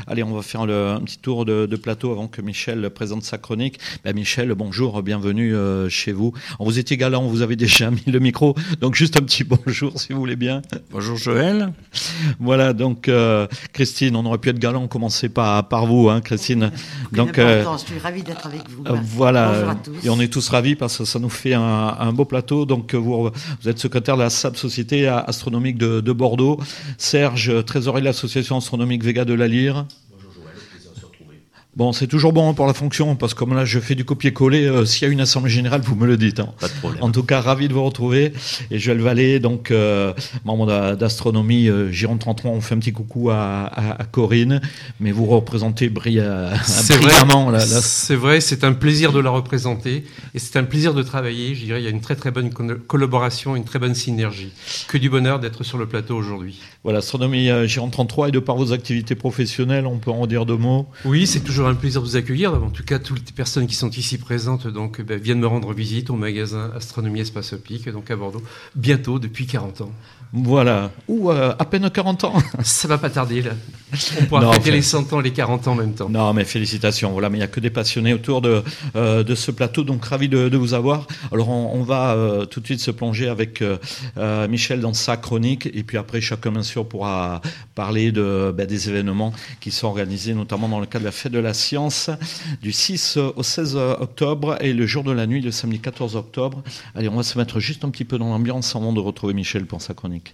Allez, on va faire un petit tour de plateau avant que Michel présente sa chronique. Michel, bonjour, bienvenue chez vous. Vous étiez galant, vous avez déjà mis le micro, donc juste un petit bonjour si vous voulez bien. Bonjour Joël. Voilà, donc Christine, on aurait pu être galant, commencer par vous, hein, Christine. Donc, je suis ravie d'être avec vous. Voilà, bonjour à tous. Et on est tous ravis parce que ça nous fait un beau plateau. Donc vous êtes secrétaire de la SAB, Société astronomique de Bordeaux. Serge, trésorier de l'association astronomique Vega de la Lyre. Bon, c'est toujours bon pour la fonction, parce que comme là, je fais du copier-coller, s'il y a une assemblée générale, vous me le dites. Hein. Pas de problème. En tout cas, ravi de vous retrouver. Et Joël Vallée, donc membre d'Astronomie Gironde 33, on fait un petit coucou à Corinne, mais vous représentez brillamment. C'est vrai, c'est un plaisir de la représenter, et c'est un plaisir de travailler. Je dirais, il y a une très très bonne collaboration, une très bonne synergie. Que du bonheur d'être sur le plateau aujourd'hui. Voilà, Astronomie Gironde 33, et de par vos activités professionnelles, on peut en dire deux mots. Oui, c'est toujours un plaisir de vous accueillir. En tout cas, toutes les personnes qui sont ici présentes viennent me rendre visite au magasin Astronomie Espace Optique, donc à Bordeaux, bientôt, depuis 40 ans. Voilà, ou à peine 40 ans. Ça va pas tarder, là. On pourra fêter les 100 ans, les 40 ans en même temps. Non, mais félicitations. Voilà, mais il n'y a que des passionnés autour de ce plateau, donc ravi de vous avoir. Alors, on va tout de suite se plonger avec Michel dans sa chronique, et puis après, chacun, bien sûr, pourra parler des événements qui sont organisés, notamment dans le cadre de la Fête de la Science, du 6 au 16 octobre, et le jour de la nuit, le samedi 14 octobre. Allez, on va se mettre juste un petit peu dans l'ambiance avant de retrouver Michel pour sa chronique.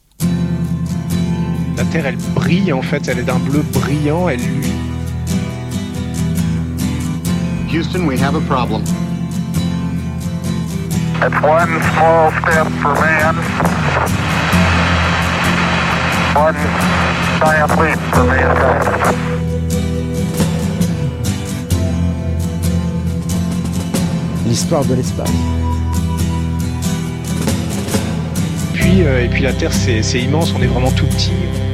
La Terre, elle brille, en fait, elle est d'un bleu brillant, elle luit. Houston, we have a problem. It's one small step for man, one giant leap for mankind. L'histoire de l'espace. Et puis la Terre, c'est immense, on est vraiment tout petit.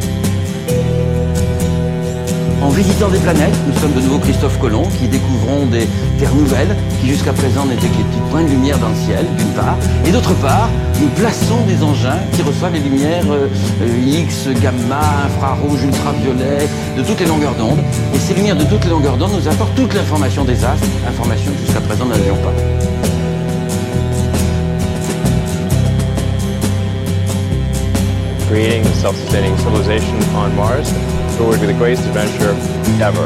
En visitant des planètes, nous sommes de nouveau Christophe Colomb qui découvrons des terres nouvelles qui jusqu'à présent n'étaient que des petits points de lumière dans le ciel, d'une part. Et d'autre part, nous plaçons des engins qui reçoivent les lumières X, gamma, infrarouge, ultraviolet, de toutes les longueurs d'onde. Et ces lumières de toutes les longueurs d'onde nous apportent toute l'information des astres, information que jusqu'à présent nous n'avions pas. Creating a self-sustaining civilization on Mars, it would be the greatest adventure ever.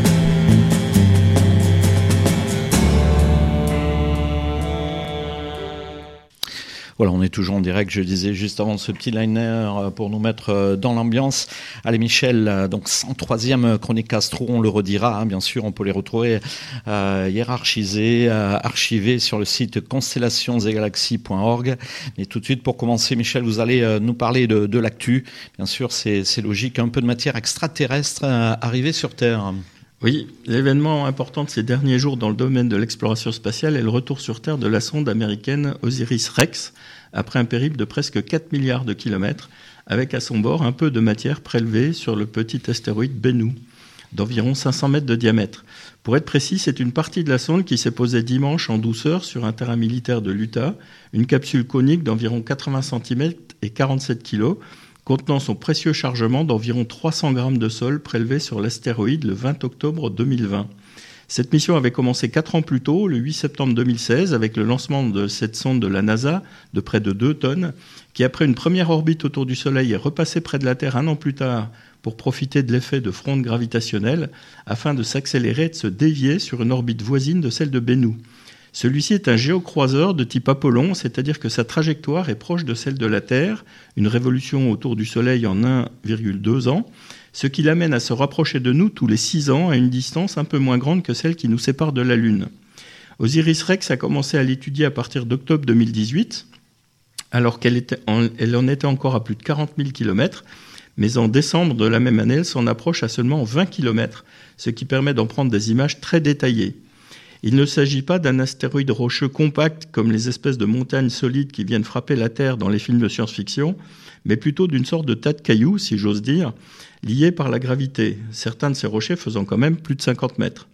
Voilà, on est toujours en direct, je disais juste avant ce petit liner pour nous mettre dans l'ambiance. Allez Michel, donc 103e chronique astro, on le redira, hein, bien sûr, on peut les retrouver hiérarchisés, archivés sur le site constellationsgalaxies.org. Mais tout de suite, pour commencer, Michel, vous allez nous parler de l'actu. Bien sûr, c'est logique, un peu de matière extraterrestre arrivée sur Terre. Oui, l'événement important de ces derniers jours dans le domaine de l'exploration spatiale est le retour sur Terre de la sonde américaine OSIRIS-REx, après un périple de presque 4 milliards de kilomètres, avec à son bord un peu de matière prélevée sur le petit astéroïde Bennu, d'environ 500 mètres de diamètre. Pour être précis, c'est une partie de la sonde qui s'est posée dimanche en douceur sur un terrain militaire de l'Utah, une capsule conique d'environ 80 cm et 47 kg, contenant son précieux chargement d'environ 300 grammes de sol prélevé sur l'astéroïde le 20 octobre 2020. Cette mission avait commencé 4 ans plus tôt, le 8 septembre 2016, avec le lancement de cette sonde de la NASA de près de 2 tonnes, qui après une première orbite autour du Soleil est repassée près de la Terre 1 an plus tard pour profiter de l'effet de fronde gravitationnelle afin de s'accélérer et de se dévier sur une orbite voisine de celle de Bennu. Celui-ci est un géocroiseur de type Apollon, c'est-à-dire que sa trajectoire est proche de celle de la Terre, une révolution autour du Soleil en 1,2 ans, ce qui l'amène à se rapprocher de nous tous les 6 ans à une distance un peu moins grande que celle qui nous sépare de la Lune. OSIRIS-REx a commencé à l'étudier à partir d'octobre 2018, alors qu'elle en était encore à plus de 40 000 km, mais en décembre de la même année, elle s'en approche à seulement 20 km, ce qui permet d'en prendre des images très détaillées. Il ne s'agit pas d'un astéroïde rocheux compact comme les espèces de montagnes solides qui viennent frapper la Terre dans les films de science-fiction, mais plutôt d'une sorte de tas de cailloux, si j'ose dire, liés par la gravité, certains de ces rochers faisant quand même plus de 50 mètres.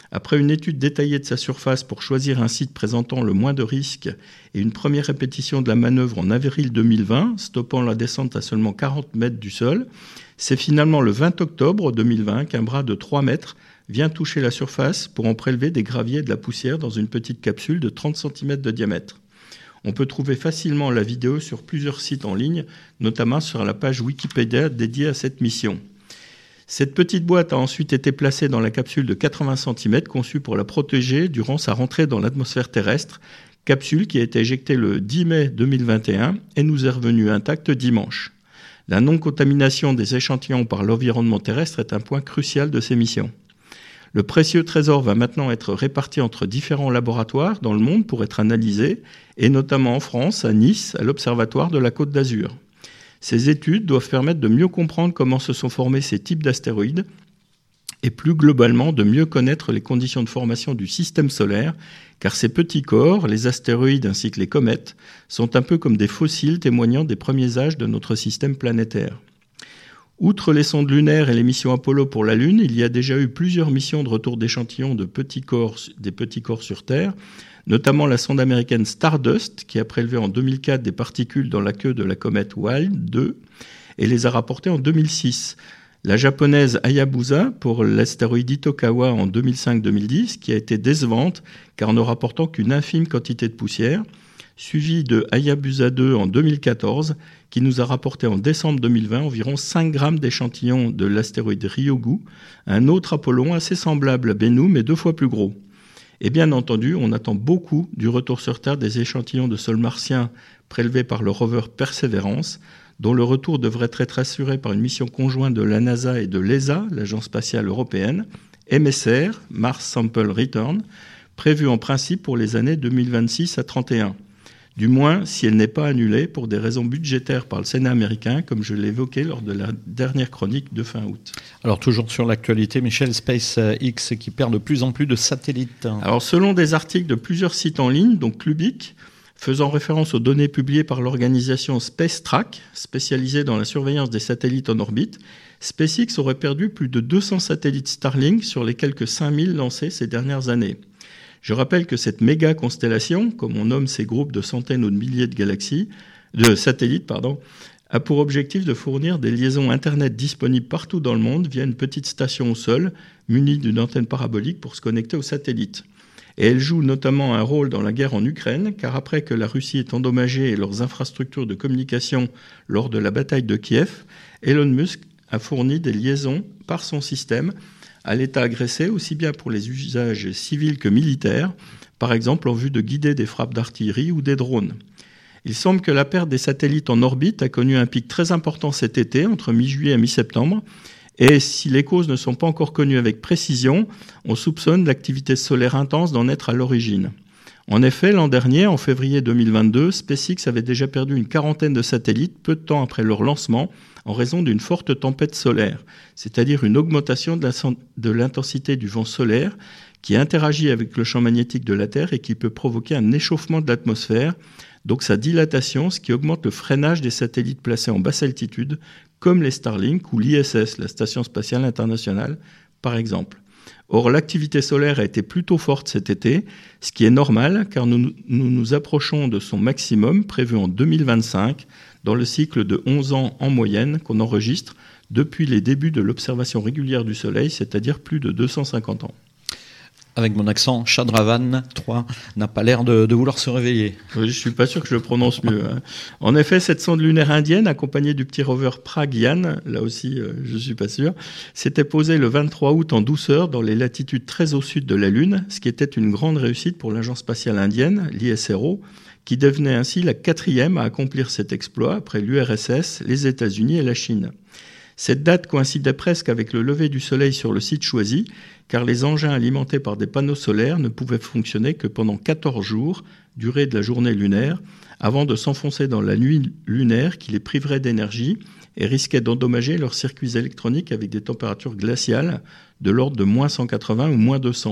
Après une étude détaillée de sa surface pour choisir un site présentant le moins de risques et une première répétition de la manœuvre en avril 2020, stoppant la descente à seulement 40 mètres du sol, c'est finalement le 20 octobre 2020 qu'un bras de 3 mètres vient toucher la surface pour en prélever des graviers et de la poussière dans une petite capsule de 30 cm de diamètre. On peut trouver facilement la vidéo sur plusieurs sites en ligne, notamment sur la page Wikipédia dédiée à cette mission. Cette petite boîte a ensuite été placée dans la capsule de 80 cm conçue pour la protéger durant sa rentrée dans l'atmosphère terrestre, capsule qui a été éjectée le 10 mai 2021 et nous est revenue intacte dimanche. La non-contamination des échantillons par l'environnement terrestre est un point crucial de ces missions. Le précieux trésor va maintenant être réparti entre différents laboratoires dans le monde pour être analysé, et notamment en France, à Nice, à l'Observatoire de la Côte d'Azur. Ces études doivent permettre de mieux comprendre comment se sont formés ces types d'astéroïdes et plus globalement de mieux connaître les conditions de formation du système solaire, car ces petits corps, les astéroïdes ainsi que les comètes, sont un peu comme des fossiles témoignant des premiers âges de notre système planétaire. Outre les sondes lunaires et les missions Apollo pour la Lune, il y a déjà eu plusieurs missions de retour d'échantillons des petits corps sur Terre, notamment la sonde américaine Stardust, qui a prélevé en 2004 des particules dans la queue de la comète Wild 2 et les a rapportées en 2006. La japonaise Hayabusa pour l'astéroïde Itokawa en 2005-2010, qui a été décevante car ne rapportant qu'une infime quantité de poussière, suivi de Hayabusa 2 en 2014, qui nous a rapporté en décembre 2020 environ 5 grammes d'échantillons de l'astéroïde Ryugu, un autre Apollon assez semblable à Bennu mais 2 fois plus gros. Et bien entendu, on attend beaucoup du retour sur Terre des échantillons de sol martien prélevés par le rover Perseverance, dont le retour devrait être assuré par une mission conjointe de la NASA et de l'ESA, l'Agence spatiale européenne, MSR, Mars Sample Return, prévue en principe pour les années 2026 à 2031. Du moins, si elle n'est pas annulée pour des raisons budgétaires par le Sénat américain, comme je l'évoquais lors de la dernière chronique de fin août. Alors, toujours sur l'actualité, Michel, SpaceX qui perd de plus en plus de satellites. Alors, selon des articles de plusieurs sites en ligne, dont Clubic, faisant référence aux données publiées par l'organisation SpaceTrack, spécialisée dans la surveillance des satellites en orbite, SpaceX aurait perdu plus de 200 satellites Starlink sur les quelques 5000 lancés ces dernières années. Je rappelle que cette méga constellation, comme on nomme ces groupes de centaines ou de milliers de satellites, a pour objectif de fournir des liaisons Internet disponibles partout dans le monde via une petite station au sol, munie d'une antenne parabolique pour se connecter aux satellites. Et elle joue notamment un rôle dans la guerre en Ukraine, car après que la Russie ait endommagé leurs infrastructures de communication lors de la bataille de Kiev, Elon Musk a fourni des liaisons par son système à l'État agressé, aussi bien pour les usages civils que militaires, par exemple en vue de guider des frappes d'artillerie ou des drones. Il semble que la perte des satellites en orbite a connu un pic très important cet été, entre mi-juillet et mi-septembre, et si les causes ne sont pas encore connues avec précision, on soupçonne l'activité solaire intense d'en être à l'origine. En effet, l'an dernier, en février 2022, SpaceX avait déjà perdu une quarantaine de satellites peu de temps après leur lancement en raison d'une forte tempête solaire, c'est-à-dire une augmentation de l'intensité du vent solaire qui interagit avec le champ magnétique de la Terre et qui peut provoquer un échauffement de l'atmosphère, donc sa dilatation, ce qui augmente le freinage des satellites placés en basse altitude, comme les Starlink ou l'ISS, la Station spatiale internationale, par exemple. Or, l'activité solaire a été plutôt forte cet été, ce qui est normal car nous nous approchons de son maximum prévu en 2025 dans le cycle de 11 ans en moyenne qu'on enregistre depuis les débuts de l'observation régulière du Soleil, c'est-à-dire plus de 250 ans. Avec mon accent, Chandravan 3 n'a pas l'air de vouloir se réveiller. Oui, je ne suis pas sûr que je le prononce mieux. En effet, cette sonde lunaire indienne, accompagnée du petit rover Pragyan, là aussi je ne suis pas sûr, s'était posée le 23 août en douceur dans les latitudes très au sud de la Lune, ce qui était une grande réussite pour l'agence spatiale indienne, l'ISRO, qui devenait ainsi la 4e à accomplir cet exploit après l'URSS, les États-Unis et la Chine. Cette date coïncidait presque avec le lever du soleil sur le site choisi, car les engins alimentés par des panneaux solaires ne pouvaient fonctionner que pendant 14 jours, durée de la journée lunaire, avant de s'enfoncer dans la nuit lunaire qui les priverait d'énergie et risquait d'endommager leurs circuits électroniques avec des températures glaciales de l'ordre de moins 180 ou moins 200.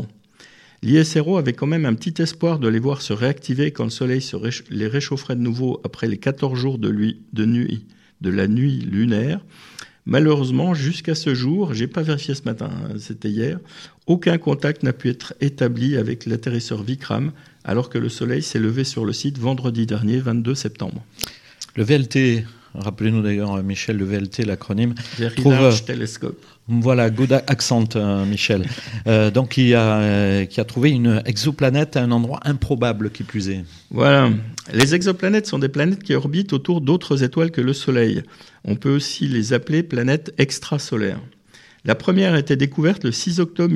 L'ISRO avait quand même un petit espoir de les voir se réactiver quand le soleil les réchaufferait de nouveau après les 14 jours de la nuit lunaire. Malheureusement, jusqu'à ce jour, j'ai pas vérifié ce matin, c'était hier, aucun contact n'a pu être établi avec l'atterrisseur Vikram, alors que le Soleil s'est levé sur le site vendredi dernier, 22 septembre. Le VLT, rappelez-nous d'ailleurs, Michel, le VLT, l'acronyme. Very Large Telescope. Voilà, good accent, Michel. Donc, qui a trouvé une exoplanète à un endroit improbable, qui plus est. Voilà. Les exoplanètes sont des planètes qui orbitent autour d'autres étoiles que le Soleil. On peut aussi les appeler planètes extrasolaires. La première a été découverte le 6 octobre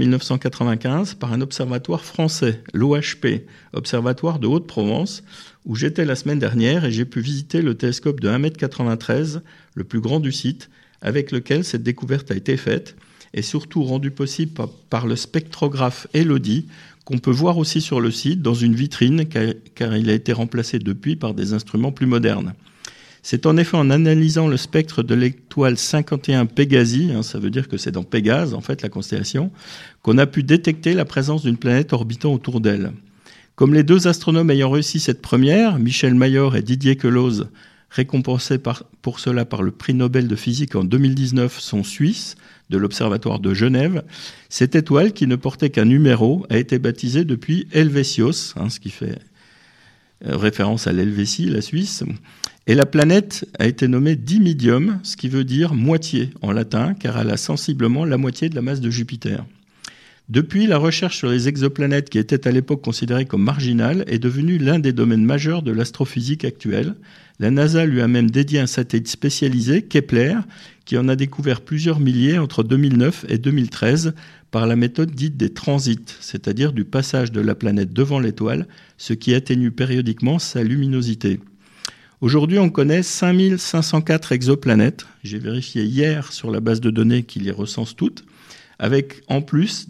1995 par un observatoire français, l'OHP, Observatoire de Haute-Provence, où j'étais la semaine dernière et j'ai pu visiter le télescope de 1,93 m, le plus grand du site, avec lequel cette découverte a été faite, et surtout rendue possible par le spectrographe Elodie, qu'on peut voir aussi sur le site dans une vitrine, car il a été remplacé depuis par des instruments plus modernes. C'est en effet en analysant le spectre de l'étoile 51 Pégasi, ça veut dire que c'est dans Pégase, en fait, la constellation, qu'on a pu détecter la présence d'une planète orbitant autour d'elle. Comme les deux astronomes ayant réussi cette première, Michel Mayor et Didier Queloz, récompensés pour cela par le prix Nobel de physique en 2019, sont suisses, de l'Observatoire de Genève, cette étoile, qui ne portait qu'un numéro, a été baptisée depuis Helvétios, ce qui fait référence à l'Helvétie, la Suisse, et la planète a été nommée Dimidium, ce qui veut dire moitié en latin, car elle a sensiblement la moitié de la masse de Jupiter. Depuis, la recherche sur les exoplanètes, qui était à l'époque considérée comme marginale, est devenue l'un des domaines majeurs de l'astrophysique actuelle. La NASA lui a même dédié un satellite spécialisé, Kepler, qui en a découvert plusieurs milliers entre 2009 et 2013 par la méthode dite des transits, c'est-à-dire du passage de la planète devant l'étoile, ce qui atténue périodiquement sa luminosité. Aujourd'hui, on connaît 5504 exoplanètes. J'ai vérifié hier sur la base de données qui les recense toutes, avec en plus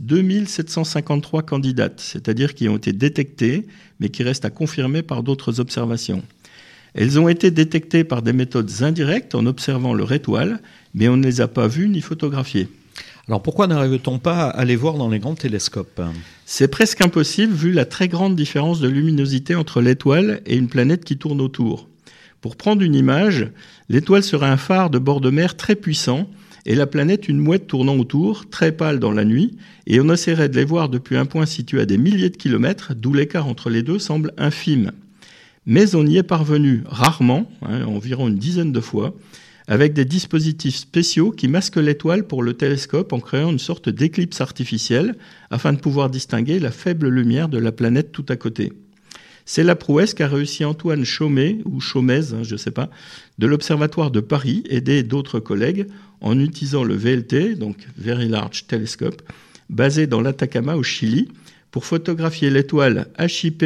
2753 candidates, c'est-à-dire qui ont été détectées, mais qui restent à confirmer par d'autres observations. Elles ont été détectées par des méthodes indirectes en observant leur étoile, mais on ne les a pas vues ni photographiées. Alors pourquoi n'arrive-t-on pas à les voir dans les grands télescopes ? C'est presque impossible vu la très grande différence de luminosité entre l'étoile et une planète qui tourne autour. Pour prendre une image, l'étoile serait un phare de bord de mer très puissant et la planète une mouette tournant autour, très pâle dans la nuit, et on essaierait de les voir depuis un point situé à des milliers de kilomètres, d'où l'écart entre les deux semble infime. Mais on y est parvenu rarement, environ une dizaine de fois, avec des dispositifs spéciaux qui masquent l'étoile pour le télescope en créant une sorte d'éclipse artificielle afin de pouvoir distinguer la faible lumière de la planète tout à côté. C'est la prouesse qu'a réussi Antoine Chaumet, ou Chaumez, je ne sais pas, de l'Observatoire de Paris, aidé d'autres collègues, en utilisant le VLT, donc Very Large Telescope, basé dans l'Atacama au Chili, pour photographier l'étoile HIP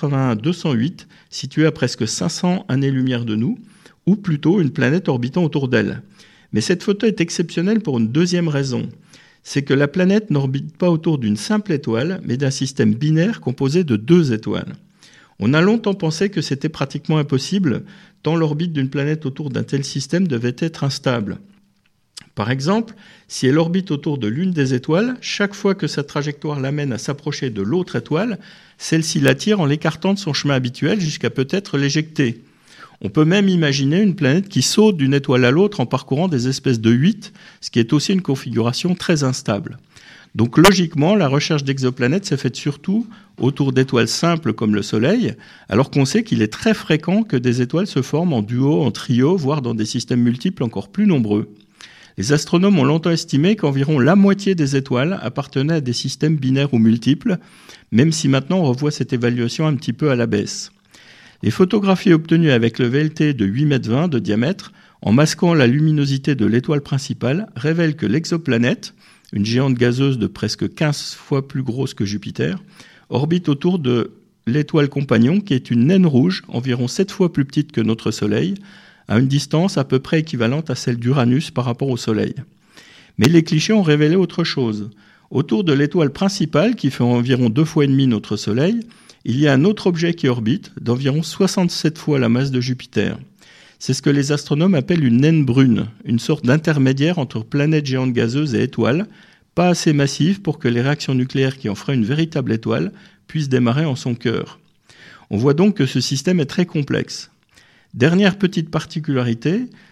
81208, située à presque 500 années-lumière de nous, ou plutôt une planète orbitant autour d'elle. Mais cette photo est exceptionnelle pour une deuxième raison. C'est que la planète n'orbite pas autour d'une simple étoile, mais d'un système binaire composé de deux étoiles. On a longtemps pensé que c'était pratiquement impossible, tant l'orbite d'une planète autour d'un tel système devait être instable. Par exemple, si elle orbite autour de l'une des étoiles, chaque fois que sa trajectoire l'amène à s'approcher de l'autre étoile, celle-ci l'attire en l'écartant de son chemin habituel jusqu'à peut-être l'éjecter. On peut même imaginer une planète qui saute d'une étoile à l'autre en parcourant des espèces de 8, ce qui est aussi une configuration très instable. Donc logiquement, la recherche d'exoplanètes s'est faite surtout autour d'étoiles simples comme le Soleil, alors qu'on sait qu'il est très fréquent que des étoiles se forment en duo, en trio, voire dans des systèmes multiples encore plus nombreux. Les astronomes ont longtemps estimé qu'environ la moitié des étoiles appartenaient à des systèmes binaires ou multiples, même si maintenant on revoit cette évaluation un petit peu à la baisse. Les photographies obtenues avec le VLT de 8,20 m de diamètre, en masquant la luminosité de l'étoile principale, révèlent que l'exoplanète, une géante gazeuse de presque 15 fois plus grosse que Jupiter, orbite autour de l'étoile compagnon, qui est une naine rouge, environ 7 fois plus petite que notre Soleil, à une distance à peu près équivalente à celle d'Uranus par rapport au Soleil. Mais les clichés ont révélé autre chose. Autour de l'étoile principale, qui fait environ 2,5 fois notre Soleil, il y a un autre objet qui orbite, d'environ 67 fois la masse de Jupiter. C'est ce que les astronomes appellent une naine brune, une sorte d'intermédiaire entre planète géante gazeuse et étoile, pas assez massive pour que les réactions nucléaires qui en feraient une véritable étoile puissent démarrer en son cœur. On voit donc que ce système est très complexe. Dernière petite particularité,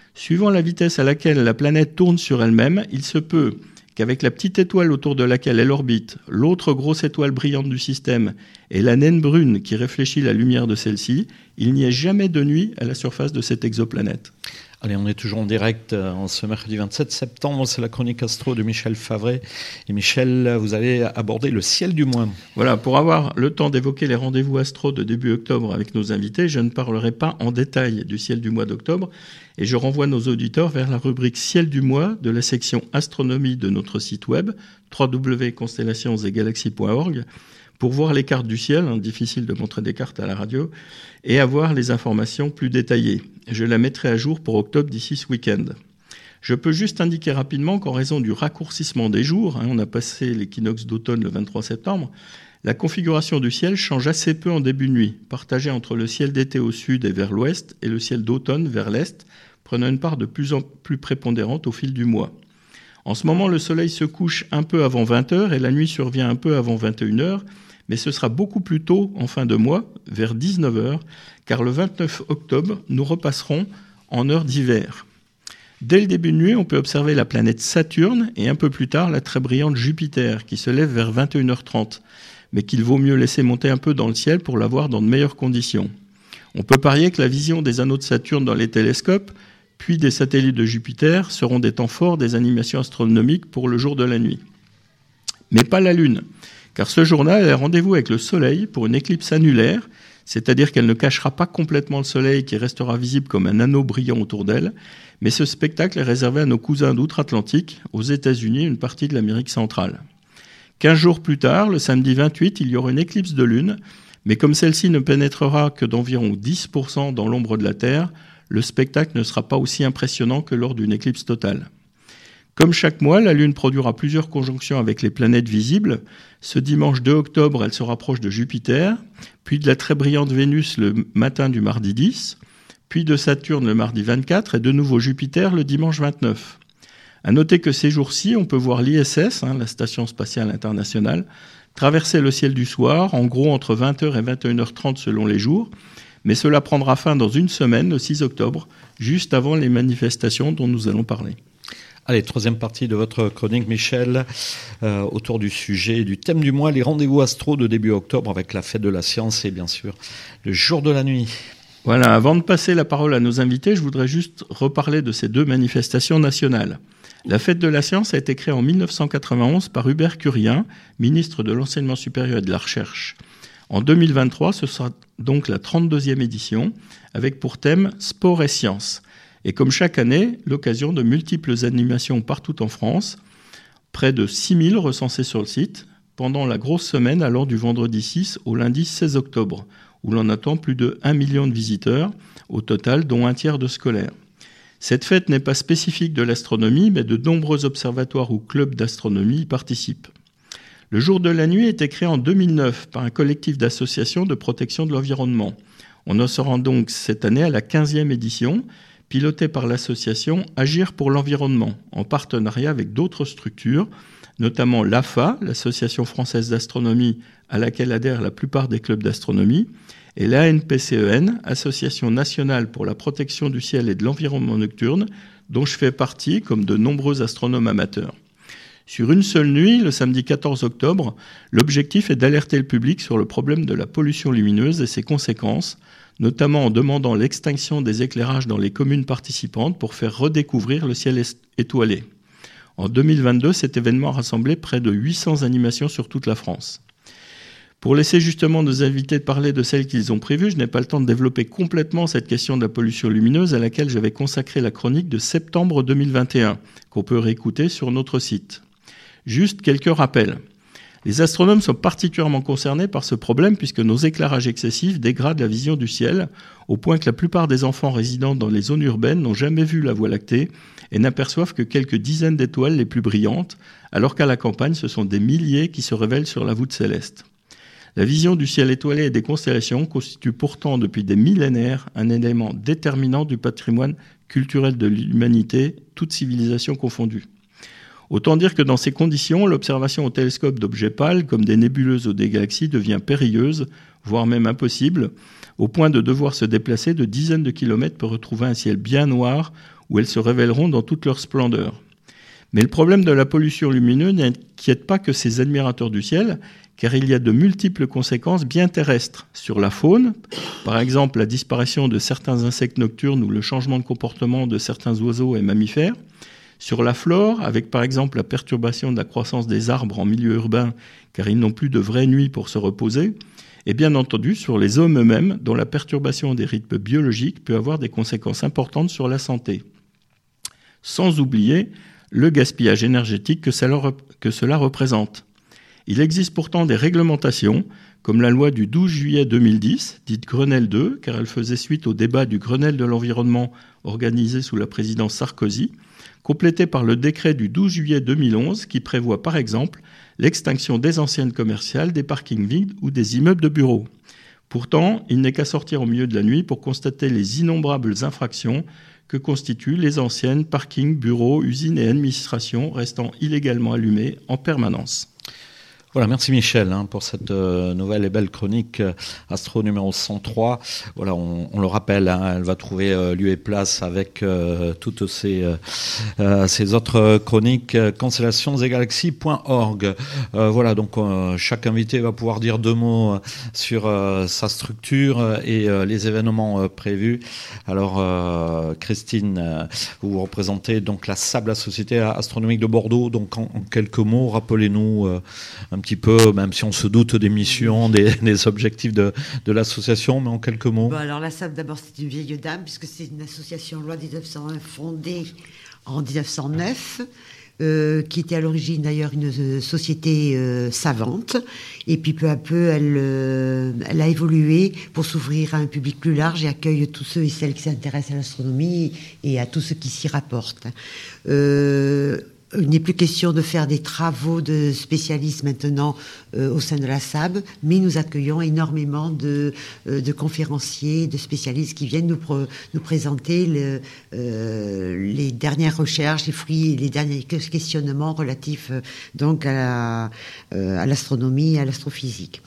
Suivant la vitesse à laquelle la planète tourne sur elle-même, il se peut qu'avec la petite étoile autour de laquelle elle orbite, l'autre grosse étoile brillante du système et la naine brune qui réfléchit la lumière de celle-ci, il n'y ait jamais de nuit à la surface de cette exoplanète. Allez, on est toujours en direct en ce mercredi 27 septembre. C'est la chronique astro de Michel Favret. Et Michel, vous allez aborder le ciel du mois. Voilà, pour avoir le temps d'évoquer les rendez-vous astro de début octobre avec nos invités, je ne parlerai pas en détail du ciel du mois d'octobre et je renvoie nos auditeurs vers la rubrique ciel du mois de la section astronomie de notre site web www.constellationsetgalaxies.org pour voir les cartes du ciel, difficile de montrer des cartes à la radio, et avoir les informations plus détaillées. Je la mettrai à jour pour octobre d'ici ce week-end. Je peux juste indiquer rapidement qu'en raison du raccourcissement des jours, on a passé l'équinoxe d'automne le 23 septembre, la configuration du ciel change assez peu en début de nuit, partagée entre le ciel d'été au sud et vers l'ouest et le ciel d'automne vers l'est, prenant une part de plus en plus prépondérante au fil du mois. En ce moment, le soleil se couche un peu avant 20h et la nuit survient un peu avant 21h, mais ce sera beaucoup plus tôt en fin de mois, vers 19h, car le 29 octobre, nous repasserons en heure d'hiver. Dès le début de nuit, on peut observer la planète Saturne et un peu plus tard la très brillante Jupiter qui se lève vers 21h30, mais qu'il vaut mieux laisser monter un peu dans le ciel pour la voir dans de meilleures conditions. On peut parier que la vision des anneaux de Saturne dans les télescopes, puis des satellites de Jupiter, seront des temps forts des animations astronomiques pour le jour de la nuit. Mais pas la Lune, car ce jour-là, elle a rendez-vous avec le Soleil pour une éclipse annulaire, c'est-à-dire qu'elle ne cachera pas complètement le Soleil qui restera visible comme un anneau brillant autour d'elle, mais ce spectacle est réservé à nos cousins d'outre-Atlantique, aux États-Unis et une partie de l'Amérique centrale. 15 jours plus tard, le samedi 28, il y aura une éclipse de Lune, mais comme celle-ci ne pénétrera que d'environ 10% dans l'ombre de la Terre, le spectacle ne sera pas aussi impressionnant que lors d'une éclipse totale. Comme chaque mois, la Lune produira plusieurs conjonctions avec les planètes visibles. Ce dimanche 2 octobre, elle se rapproche de Jupiter, puis de la très brillante Vénus le matin du mardi 10, puis de Saturne le mardi 24 et de nouveau Jupiter le dimanche 29. À noter que ces jours-ci, on peut voir l'ISS, la Station spatiale internationale, traverser le ciel du soir, en gros entre 20h et 21h30 selon les jours, mais cela prendra fin dans une semaine, le 6 octobre, juste avant les manifestations dont nous allons parler. Allez, troisième partie de votre chronique, Michel, autour du sujet, du thème du mois, les rendez-vous astro de début octobre avec la fête de la science et bien sûr le jour de la nuit. Voilà, avant de passer la parole à nos invités, je voudrais juste reparler de ces deux manifestations nationales. La fête de la science a été créée en 1991 par Hubert Curien, ministre de l'Enseignement supérieur et de la Recherche. En 2023, ce sera donc la 32e édition, avec pour thème Sport et Sciences. Et comme chaque année, l'occasion de multiples animations partout en France, près de 6000 recensés sur le site, pendant la grosse semaine allant du vendredi 6 au lundi 16 octobre, où l'on attend plus de 1 million de visiteurs au total, dont un tiers de scolaires. Cette fête n'est pas spécifique de l'astronomie, mais de nombreux observatoires ou clubs d'astronomie y participent. Le jour de la nuit a été créé en 2009 par un collectif d'associations de protection de l'environnement. On en sera donc cette année à la 15e édition, pilotée par l'association Agir pour l'environnement, en partenariat avec d'autres structures, notamment l'AFA, l'Association française d'astronomie à laquelle adhèrent la plupart des clubs d'astronomie, et l'ANPCEN, Association nationale pour la protection du ciel et de l'environnement nocturne, dont je fais partie comme de nombreux astronomes amateurs. Sur une seule nuit, le samedi 14 octobre, l'objectif est d'alerter le public sur le problème de la pollution lumineuse et ses conséquences, notamment en demandant l'extinction des éclairages dans les communes participantes pour faire redécouvrir le ciel étoilé. En 2022, cet événement a rassemblé près de 800 animations sur toute la France. Pour laisser justement nos invités parler de celles qu'ils ont prévues, je n'ai pas le temps de développer complètement cette question de la pollution lumineuse à laquelle j'avais consacré la chronique de septembre 2021, qu'on peut réécouter sur notre site. Juste quelques rappels. Les astronomes sont particulièrement concernés par ce problème puisque nos éclairages excessifs dégradent la vision du ciel, au point que la plupart des enfants résidant dans les zones urbaines n'ont jamais vu la Voie lactée et n'aperçoivent que quelques dizaines d'étoiles les plus brillantes, alors qu'à la campagne, ce sont des milliers qui se révèlent sur la voûte céleste. La vision du ciel étoilé et des constellations constitue pourtant depuis des millénaires un élément déterminant du patrimoine culturel de l'humanité, toutes civilisations confondues. Autant dire que dans ces conditions, l'observation au télescope d'objets pâles, comme des nébuleuses ou des galaxies, devient périlleuse, voire même impossible, au point de devoir se déplacer de dizaines de kilomètres pour retrouver un ciel bien noir où elles se révéleront dans toute leur splendeur. Mais le problème de la pollution lumineuse n'inquiète pas que ces admirateurs du ciel, car il y a de multiples conséquences bien terrestres sur la faune, par exemple la disparition de certains insectes nocturnes ou le changement de comportement de certains oiseaux et mammifères, sur la flore, avec par exemple la perturbation de la croissance des arbres en milieu urbain, car ils n'ont plus de vraies nuits pour se reposer, et bien entendu sur les hommes eux-mêmes, dont la perturbation des rythmes biologiques peut avoir des conséquences importantes sur la santé. Sans oublier le gaspillage énergétique que cela représente. Il existe pourtant des réglementations, comme la loi du 12 juillet 2010, dite Grenelle 2, car elle faisait suite au débat du Grenelle de l'environnement organisé sous la présidence Sarkozy, complétée par le décret du 12 juillet 2011, qui prévoit par exemple l'extinction des enseignes commerciales, des parkings vides ou des immeubles de bureaux. Pourtant, il n'est qu'à sortir au milieu de la nuit pour constater les innombrables infractions que constituent les anciennes parkings, bureaux, usines et administrations restant illégalement allumés en permanence. Voilà, merci Michel pour cette nouvelle et belle chronique Astro numéro 103. Voilà, on le rappelle, elle va trouver lieu et place avec toutes ces autres chroniques constellations-et-galaxies.org. Voilà, donc chaque invité va pouvoir dire 2 mots sur sa structure et les événements prévus. Alors Christine, vous représentez donc la SAB, la Société astronomique de Bordeaux. Donc en quelques mots, rappelez-nous un petit peu, même si on se doute des missions, des objectifs de l'association, mais en quelques mots. Bon, alors la SAB, d'abord, c'est une vieille dame, puisque c'est une association loi 1901 fondée en 1909, qui était à l'origine d'ailleurs une société savante, et puis peu à peu elle a évolué pour s'ouvrir à un public plus large et accueille tous ceux et celles qui s'intéressent à l'astronomie et à tout ce qui s'y rapporte. Il n'est plus question de faire des travaux de spécialistes maintenant au sein de la SAB, mais nous accueillons énormément de conférenciers, de spécialistes qui viennent nous présenter les dernières recherches, les fruits, les derniers questionnements relatifs donc à l'astronomie et à l'astrophysique.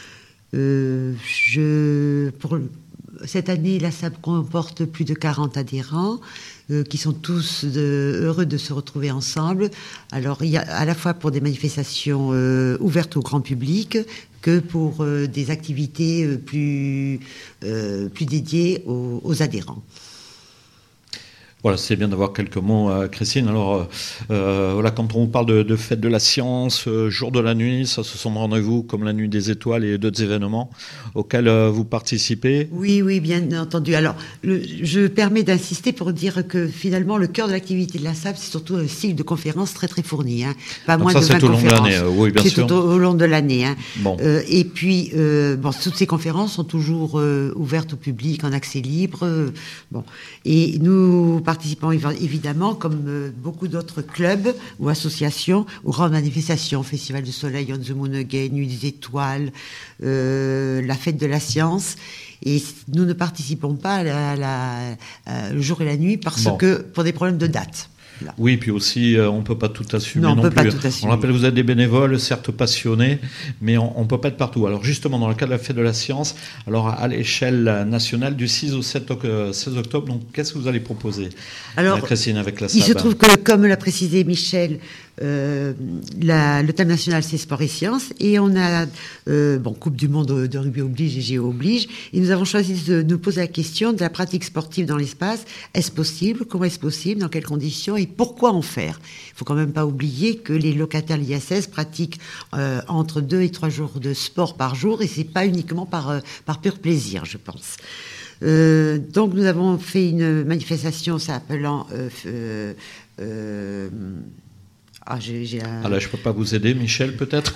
Pour cette année, la SAB comporte plus de 40 adhérents qui sont tous heureux de se retrouver ensemble. Alors, il y a à la fois pour des manifestations ouvertes au grand public que pour des activités plus dédiées aux adhérents. Voilà, c'est bien d'avoir quelques mots, Christine. Alors, voilà, quand on vous parle de fête de la science, jour de la nuit, ça, ce sont des rendez-vous comme la nuit des étoiles et d'autres événements auxquels vous participez. Oui, bien entendu. Alors, je permets d'insister pour dire que finalement, le cœur de l'activité de la SAB, c'est surtout un cycle de conférences très très fourni, pas moins de 20 conférences. C'est tout au long de l'année, oui, bien sûr. C'est tout au long de l'année. Bon. Et puis, toutes ces conférences sont toujours ouvertes au public en accès libre. Et nous participant évidemment, comme beaucoup d'autres clubs ou associations, aux grandes manifestations, Festival du Soleil, On the Moon Again, Nuit des Étoiles, la Fête de la Science. Et nous ne participons pas le jour et la nuit pour des problèmes de date. Là. Oui, puis aussi, on ne peut pas tout assumer non plus. Pas tout assumer. On rappelle, vous êtes des bénévoles, certes passionnés, mais on ne peut pas être partout. Alors justement, dans le cadre de la Fête de la Science, alors à l'échelle nationale, du 6 au 16 octobre, donc qu'est-ce que vous allez proposer, Christine, avec la SAB? Il se trouve que, comme l'a précisé Michel, le thème national, c'est sport et sciences, et on a Coupe du monde de rugby oblige et géo oblige, et nous avons choisi de nous poser la question de la pratique sportive dans l'espace. Est-ce possible? Comment est-ce possible? Dans quelles conditions? Et pourquoi en faire? Il faut quand même pas oublier que les locataires de l'ISS pratiquent entre 2 et 3 jours de sport par jour, et c'est pas uniquement par pur plaisir, je pense. Donc nous avons fait une manifestation s'appelant là, je peux pas vous aider, Michel, peut-être.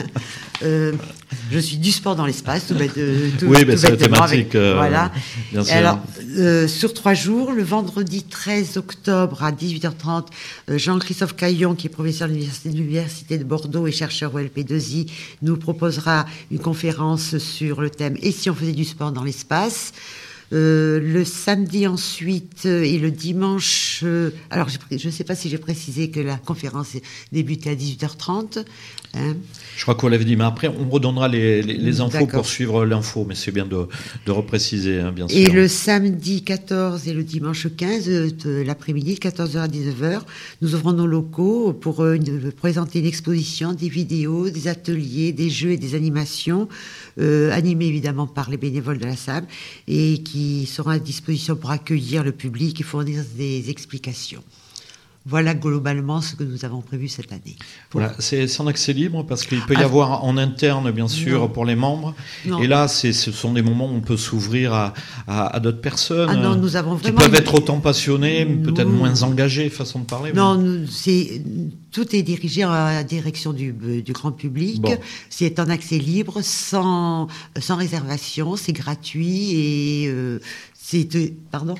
Je suis du sport dans l'espace, tout oui, mais c'est la thématique. Voilà. Bien sûr. Alors, sur 3 jours, le vendredi 13 octobre à 18h30, Jean-Christophe Caillon, qui est professeur de l'Université de Bordeaux et chercheur au LP2I, nous proposera une conférence sur le thème « Et si on faisait du sport dans l'espace ?» Le samedi ensuite et le dimanche, alors je ne sais pas si j'ai précisé que la conférence débutait à 18h30. Hein. Je crois qu'on l'avait dit, mais après on redonnera les infos D'accord. pour suivre l'info, mais c'est bien de repréciser, hein, bien sûr. Et le samedi 14 et le dimanche 15 de l'après-midi, 14h à 19h, nous ouvrons nos locaux pour présenter une exposition, des vidéos, des ateliers, des jeux et des animations, animés évidemment par les bénévoles de la SAB, et qui seront à disposition pour accueillir le public et fournir des explications. Voilà globalement ce que nous avons prévu cette année. Voilà, c'est en accès libre parce qu'il peut y avoir en interne, bien sûr, non. pour les membres. Non. Et là, ce sont des moments où on peut s'ouvrir à d'autres personnes non, nous avons qui vraiment peuvent être autant passionnés, peut-être moins engagés, façon de parler. Non, tout est dirigé à la direction du grand public. Bon. C'est en accès libre, sans réservation, c'est gratuit et pardon.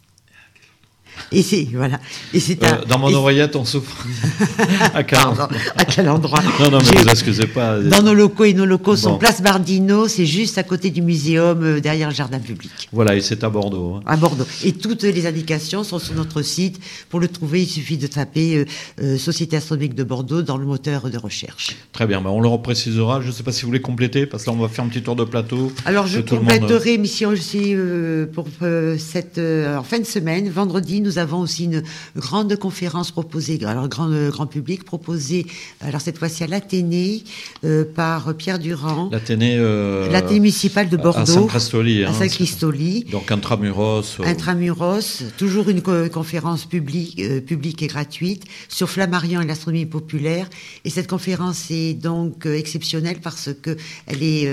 Et c'est voilà. Et c'est dans mon oreillette, on souffre. À quel endroit? Non, mais vous excusez pas. Dans nos locaux, et nos locaux sont Bon. place Bardino, c'est juste à côté du muséum, derrière le jardin public. Voilà, et c'est à Bordeaux. Hein. À Bordeaux. Et toutes les indications sont sur notre site. Pour le trouver, il suffit de taper Société astronomique de Bordeaux dans le moteur de recherche. Très bien, on le reprécisera. Je ne sais pas si vous voulez compléter, parce que là, on va faire un petit tour de plateau. Alors, je tout le monde... compléterai, mais si aussi pour cette en fin de semaine, vendredi, nous avons aussi une grande conférence proposée, alors grand public proposée, alors cette fois-ci à l'Athénée par Pierre Durand. L'Athénée municipale de Bordeaux. À Saint-Christoli. À Saint-Christoli. Donc intramuros. Intramuros, toujours une conférence publique et gratuite sur Flammarion et l'astronomie populaire. Et cette conférence est donc exceptionnelle parce que elle est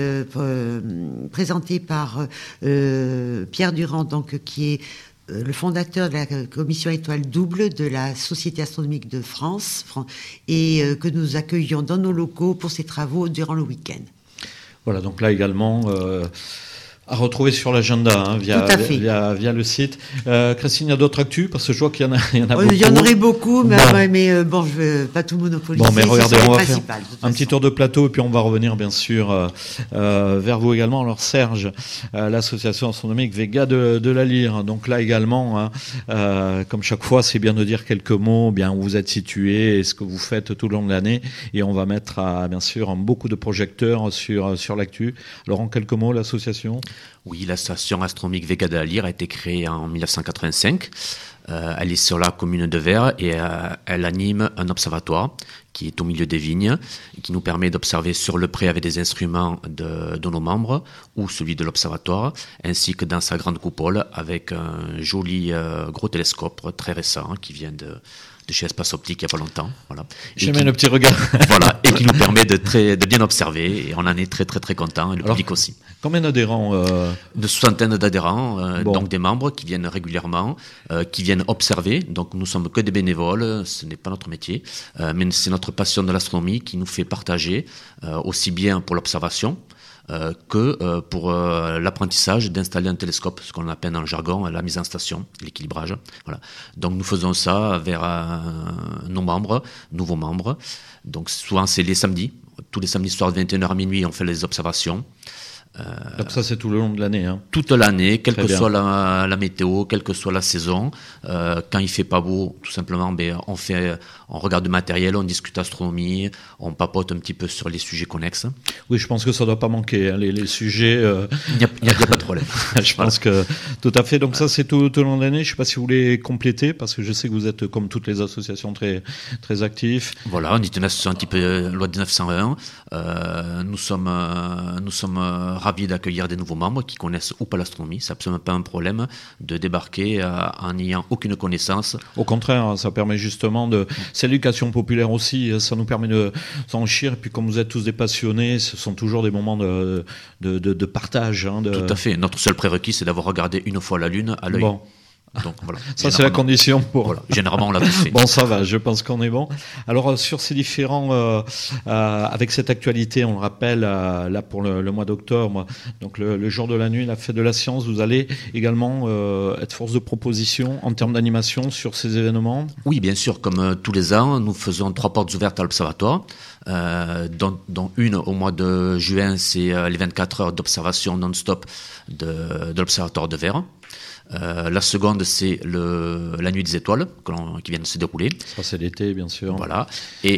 présentée par Pierre Durand, donc qui est le fondateur de la commission étoile double de la Société astronomique de France, et que nous accueillons dans nos locaux pour ses travaux durant le week-end. Voilà, donc là également à retrouver sur l'agenda, hein, via le site. Christine, il y a d'autres actus, parce que je vois qu'il y en a beaucoup. Il y en aurait beaucoup, mais bon, je ne veux pas tout monopoliser. Bon, mais regardez, on va faire un petit tour de plateau, et puis on va revenir bien sûr vers vous également. Alors Serge, l'association astronomique Vega de la Lyre. Donc là également, hein, comme chaque fois, c'est bien de dire quelques mots, bien où vous êtes situé et ce que vous faites tout le long de l'année. Et on va mettre bien sûr beaucoup de projecteurs sur l'actu. Alors en quelques mots, l'association. Oui, la station astronomique Vega de la Lyre a été créée en 1985. Elle est sur la commune de Vert et elle anime un observatoire qui est au milieu des vignes et qui nous permet d'observer sur le pré avec des instruments de nos membres ou celui de l'observatoire, ainsi que dans sa grande coupole avec un joli gros télescope très récent qui vient de chez Espace Optique il n'y a pas longtemps. Voilà. J'aime le petit regard. Voilà, et qui nous permet de bien observer, et on en est très très très content, et le public aussi. Combien d'adhérents De soixantaine d'adhérents, donc des membres qui viennent régulièrement, qui viennent observer. Donc nous ne sommes que des bénévoles, ce n'est pas notre métier, mais c'est notre passion de l'astronomie qui nous fait partager, aussi bien pour l'observation, que pour l'apprentissage d'installer un télescope, ce qu'on appelle dans le jargon la mise en station, l'équilibrage. Voilà. Donc nous faisons ça vers nos membres, nouveaux membres. Donc souvent c'est les samedis, tous les samedis soirs de 21h à minuit on fait les observations. Donc ça c'est tout le long de l'année. Hein. Toute l'année, quelle que soit la météo, quelle que soit la saison. Quand il fait pas beau, tout simplement, on regarde le matériel, on discute astronomie, on papote un petit peu sur les sujets connexes. Oui, je pense que ça doit pas manquer, hein, les sujets. Il n'y a pas de problème. Je pense que tout à fait. Donc ça c'est tout au long de l'année. Je sais pas si vous voulez compléter, parce que je sais que vous êtes comme toutes les associations très très actifs. Voilà, on est une association un petit peu loi de 1901. Nous sommes ravis d'accueillir des nouveaux membres qui connaissent ou pas l'astronomie. C'est absolument pas un problème de débarquer en n'ayant aucune connaissance. Au contraire, ça permet justement c'est l'éducation populaire aussi, ça nous permet de s'enrichir. Et puis comme vous êtes tous des passionnés, ce sont toujours des moments de partage. Hein, Tout à fait. Notre seul prérequis, c'est d'avoir regardé une fois la Lune à l'œil. Bon. Donc voilà. Ça, c'est la condition pour. Voilà. Généralement, on l'a tous fait. Bon, ça va, je pense qu'on est bon. Alors, sur ces différents. Avec cette actualité, on le rappelle, là, pour le mois d'octobre, donc le jour de la nuit, la fête de la science, vous allez également être force de proposition en termes d'animation sur ces événements? Oui, bien sûr. Comme tous les ans, nous faisons 3 portes ouvertes à l'Observatoire, dont une au mois de juin, c'est les 24 heures d'observation non-stop de l'Observatoire de Vert. La seconde, c'est la nuit des étoiles qui vient de se dérouler. Ça, c'est l'été, bien sûr. Voilà. Et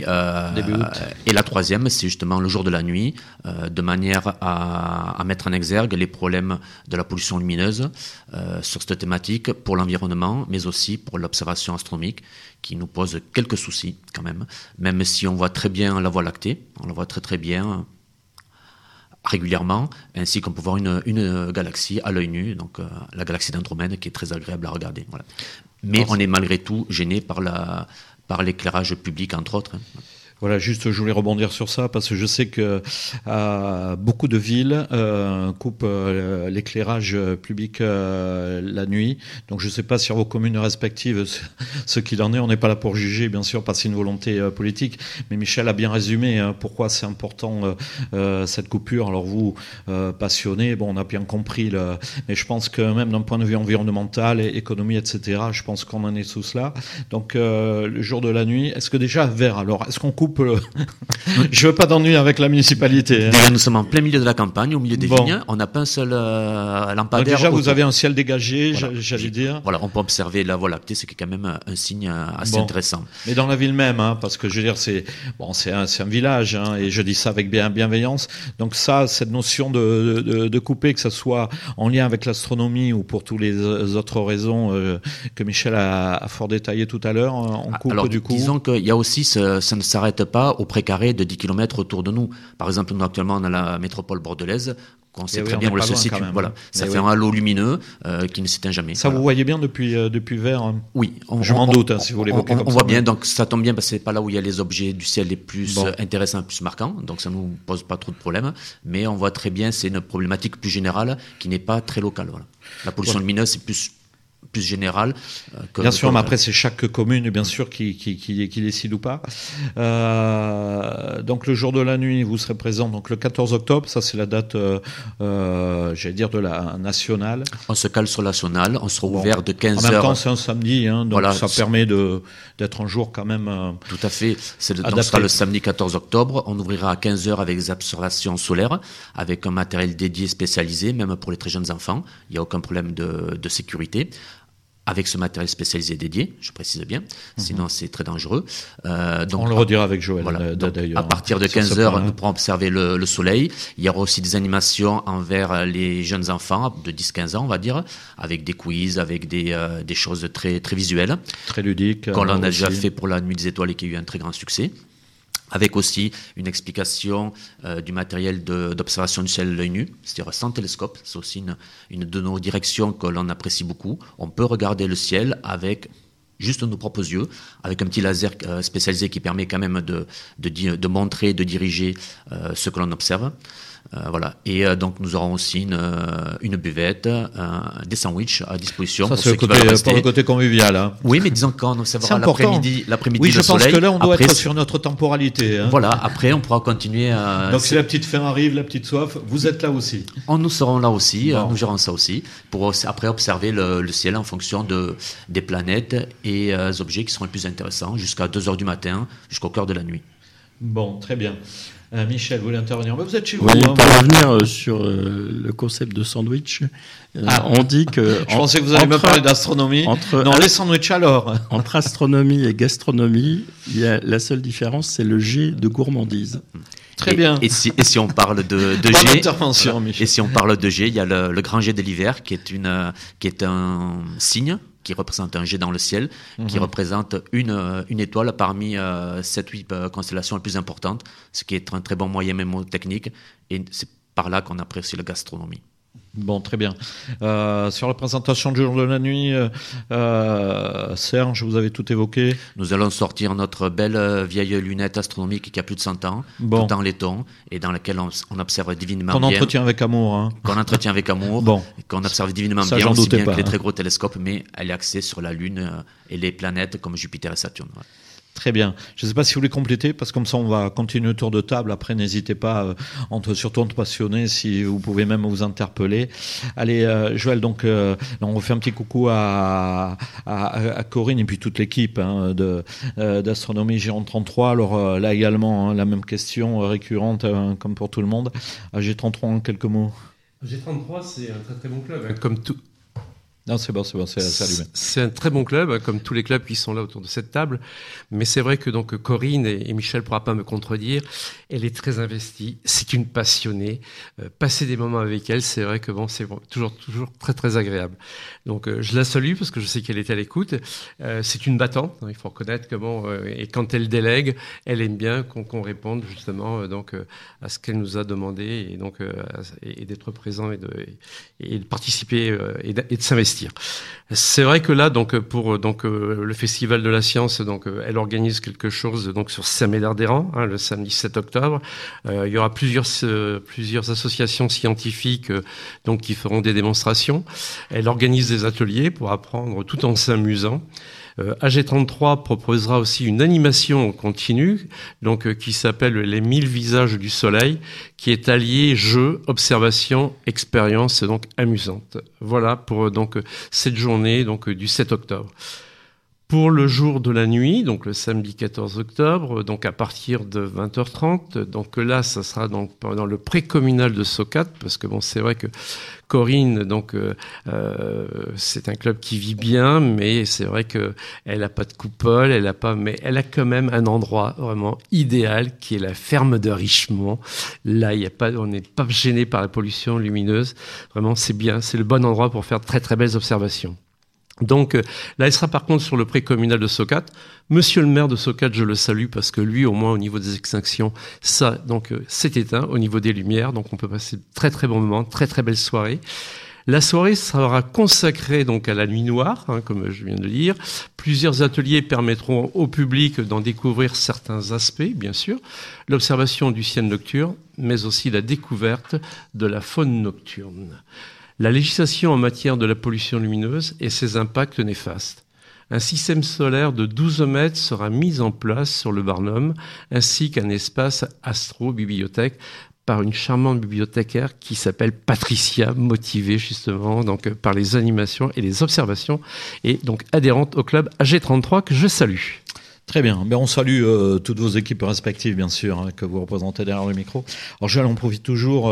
la troisième, c'est justement le jour de la nuit, de manière à mettre en exergue les problèmes de la pollution lumineuse sur cette thématique pour l'environnement, mais aussi pour l'observation astronomique, qui nous pose quelques soucis quand même si on voit très bien la Voie lactée, on la voit très très bien régulièrement, ainsi qu'on peut voir une galaxie à l'œil nu, donc la galaxie d'Andromède, qui est très agréable à regarder. Voilà. Mais on est malgré tout gêné par l'éclairage public, entre autres. Voilà, juste je voulais rebondir sur ça parce que je sais que beaucoup de villes coupent l'éclairage public la nuit. Donc je ne sais pas sur vos communes respectives ce qu'il en est. On n'est pas là pour juger, bien sûr, parce que c'est une volonté politique. Mais Michel a bien résumé pourquoi c'est important cette coupure. Alors vous, passionnés, bon, on a bien compris. Mais je pense que même d'un point de vue environnemental, économie, etc., je pense qu'on en est sous cela. Donc le jour de la nuit, est-ce que déjà à Vert, alors, est-ce qu'on coupe je veux pas d'ennui avec la municipalité. Déjà, nous sommes en plein milieu de la campagne, au milieu des vignes. On n'a pas un seul lampadaire. Déjà, vous avez un ciel dégagé, voilà. J'allais dire. Voilà, on peut observer la Voie lactée, c'est quand même un signe assez intéressant. Mais dans la ville même, parce que je veux dire, c'est un village, et je dis ça avec bienveillance. Donc ça, cette notion de couper, que ça soit en lien avec l'astronomie ou pour toutes les autres raisons que Michel a fort détaillé tout à l'heure, on coupe. Alors, du coup. Disons qu'il y a aussi, ça ne s'arrête pas au précaré de 10 km autour de nous. Par exemple, nous actuellement, on a la métropole bordelaise, qu'on sait très bien où elle se situe. Voilà. Ça fait un halo lumineux qui ne s'éteint jamais. Ça, vous voyez bien depuis Vert? Oui. Je m'en doute, si vous l'évoquez comme ça. On voit bien, donc ça tombe bien, parce que c'est pas là où il y a les objets du ciel les plus intéressants, les plus marquants, donc ça nous pose pas trop de problèmes, mais on voit très bien, c'est une problématique plus générale qui n'est pas très locale. Voilà. La pollution lumineuse, c'est plus général. Bien sûr, mais après c'est chaque commune, bien sûr, qui décide ou pas. Donc le jour de la nuit, vous serez présent donc le 14 octobre, ça c'est la date, j'allais dire, de la nationale. On se cale sur la nationale, on sera ouvert de 15h. En même temps, c'est un samedi, donc voilà, ça permet d'être un jour quand même tout à fait. Donc, ce sera le samedi 14 octobre, on ouvrira à 15h avec des observations solaires, avec un matériel dédié spécialisé, même pour les très jeunes enfants. Il n'y a aucun problème de sécurité. Avec ce matériel spécialisé dédié, je précise bien, sinon c'est très dangereux. Donc, on le redira avec Joël, voilà, d'ailleurs. À partir de 15h, nous pourrons observer le soleil. Il y aura aussi des animations envers les jeunes enfants de 10-15 ans, on va dire, avec des quiz, avec des choses très, très visuelles. Très ludiques. Qu'on a déjà fait pour la Nuit des Étoiles et qui a eu un très grand succès. Avec aussi une explication du matériel d'observation du ciel à l'œil nu, c'est-à-dire sans télescope. C'est aussi une de nos directions que l'on apprécie beaucoup. On peut regarder le ciel avec juste nos propres yeux, avec un petit laser spécialisé qui permet quand même de montrer, de diriger ce que l'on observe. Voilà. Et donc nous aurons aussi une buvette, des sandwichs à disposition. Ça, c'est pour le côté convivial. Hein. Oui, mais disons qu'on observera l'après-midi oui, je le soleil. pense que là, on doit être sur notre temporalité. Hein. Voilà, après, on pourra continuer. Donc si la petite faim arrive, la petite soif, vous êtes là aussi. Nous serons là aussi, nous gérons ça aussi, pour après observer le ciel en fonction des planètes et des objets qui seront les plus intéressants, jusqu'à 2h du matin, jusqu'au cœur de la nuit. Bon, très bien. Michel, vous voulez intervenir? Vous êtes chez vous. Oui, pour revenir sur le concept de sandwich, on dit que... Je pensais que vous alliez me parler d'astronomie. Non, les sandwichs alors. Entre astronomie et gastronomie, il y a la seule différence, c'est le G de gourmandise. Très bien. Et si on parle de G, et si on parle de G, il y a le grand G de l'hiver qui est un signe qui représente un jet dans le ciel, qui représente une étoile parmi 7-8 constellations les plus importantes, ce qui est un très bon moyen mémotechnique, et c'est par là qu'on apprécie la gastronomie. Bon, très bien. Sur la présentation du jour de la nuit, Serge, vous avez tout évoqué. Nous allons sortir notre belle vieille lunette astronomique qui a plus de 100 ans, bon. tout en laiton, et dans laquelle on observe divinement qu'on bien. Qu'on entretient avec amour. Hein. Qu'on entretient avec amour, bon. Qu'on observe divinement ça, bien, aussi bien pas, que les très gros télescopes, mais elle est axée sur la Lune et les planètes comme Jupiter et Saturne. Ouais. Très bien. Je ne sais pas si vous voulez compléter, parce que comme ça on va continuer le tour de table. Après, n'hésitez pas, surtout entre passionnés, si vous pouvez même vous interpeller. Allez, Joël, donc on fait un petit coucou à Corinne et puis toute l'équipe d'Astronomie Gironde 33. Alors là également, la même question récurrente comme pour tout le monde. G33, en quelques mots. G33, c'est un très très bon club, comme tout. Non, c'est bon, c'est allumé. C'est un très bon club, comme tous les clubs qui sont là autour de cette table. Mais c'est vrai que donc Corinne et Michel ne pourra pas me contredire. Elle est très investie. C'est une passionnée. Passer des moments avec elle, c'est vrai que bon, c'est toujours très très agréable. Donc je la salue parce que je sais qu'elle est à l'écoute. C'est une battante. Il faut reconnaître que bon, et quand elle délègue, elle aime bien qu'on réponde justement à ce qu'elle nous a demandé et donc et d'être présent et de participer et de s'investir. C'est vrai que là, donc pour le Festival de la Science, donc elle organise quelque chose donc sur Saint-Médard-d'Hérens, le samedi 7 octobre. Il y aura plusieurs associations scientifiques donc qui feront des démonstrations. Elle organise des ateliers pour apprendre tout en s'amusant. AG33 proposera aussi une animation continue, donc qui s'appelle Les 1000 visages du soleil, qui est allié jeu, observation, expérience, donc amusante. Voilà pour donc cette journée donc du 7 octobre. Pour le jour de la nuit, donc le samedi 14 octobre, donc à partir de 20h30, donc là, ça sera donc dans le précommunal de Socat, parce que bon, c'est vrai que Corinne, donc c'est un club qui vit bien, mais c'est vrai que elle a pas de coupole, mais elle a quand même un endroit vraiment idéal qui est la ferme de Richemont. Là, on n'est pas gêné par la pollution lumineuse. Vraiment, c'est bien, c'est le bon endroit pour faire de très très belles observations. Donc là, elle sera par contre sur le précommunal de Socat. Monsieur le maire de Socat, je le salue parce que lui, au moins au niveau des extinctions, ça, donc c'est éteint au niveau des lumières. Donc on peut passer de très très bons moments, très très belles soirées. La soirée sera consacrée donc à la nuit noire, comme je viens de le dire. Plusieurs ateliers permettront au public d'en découvrir certains aspects, bien sûr. L'observation du ciel nocturne, mais aussi la découverte de la faune nocturne. La législation en matière de la pollution lumineuse et ses impacts néfastes. Un système solaire de 12 mètres sera mis en place sur le Barnum, ainsi qu'un espace astro-bibliothèque par une charmante bibliothécaire qui s'appelle Patricia, motivée justement donc par les animations et les observations, et donc adhérente au club AG33 que je salue. Très bien. On salue toutes vos équipes respectives, bien sûr, que vous représentez derrière le micro. Alors, Joël, on profite toujours,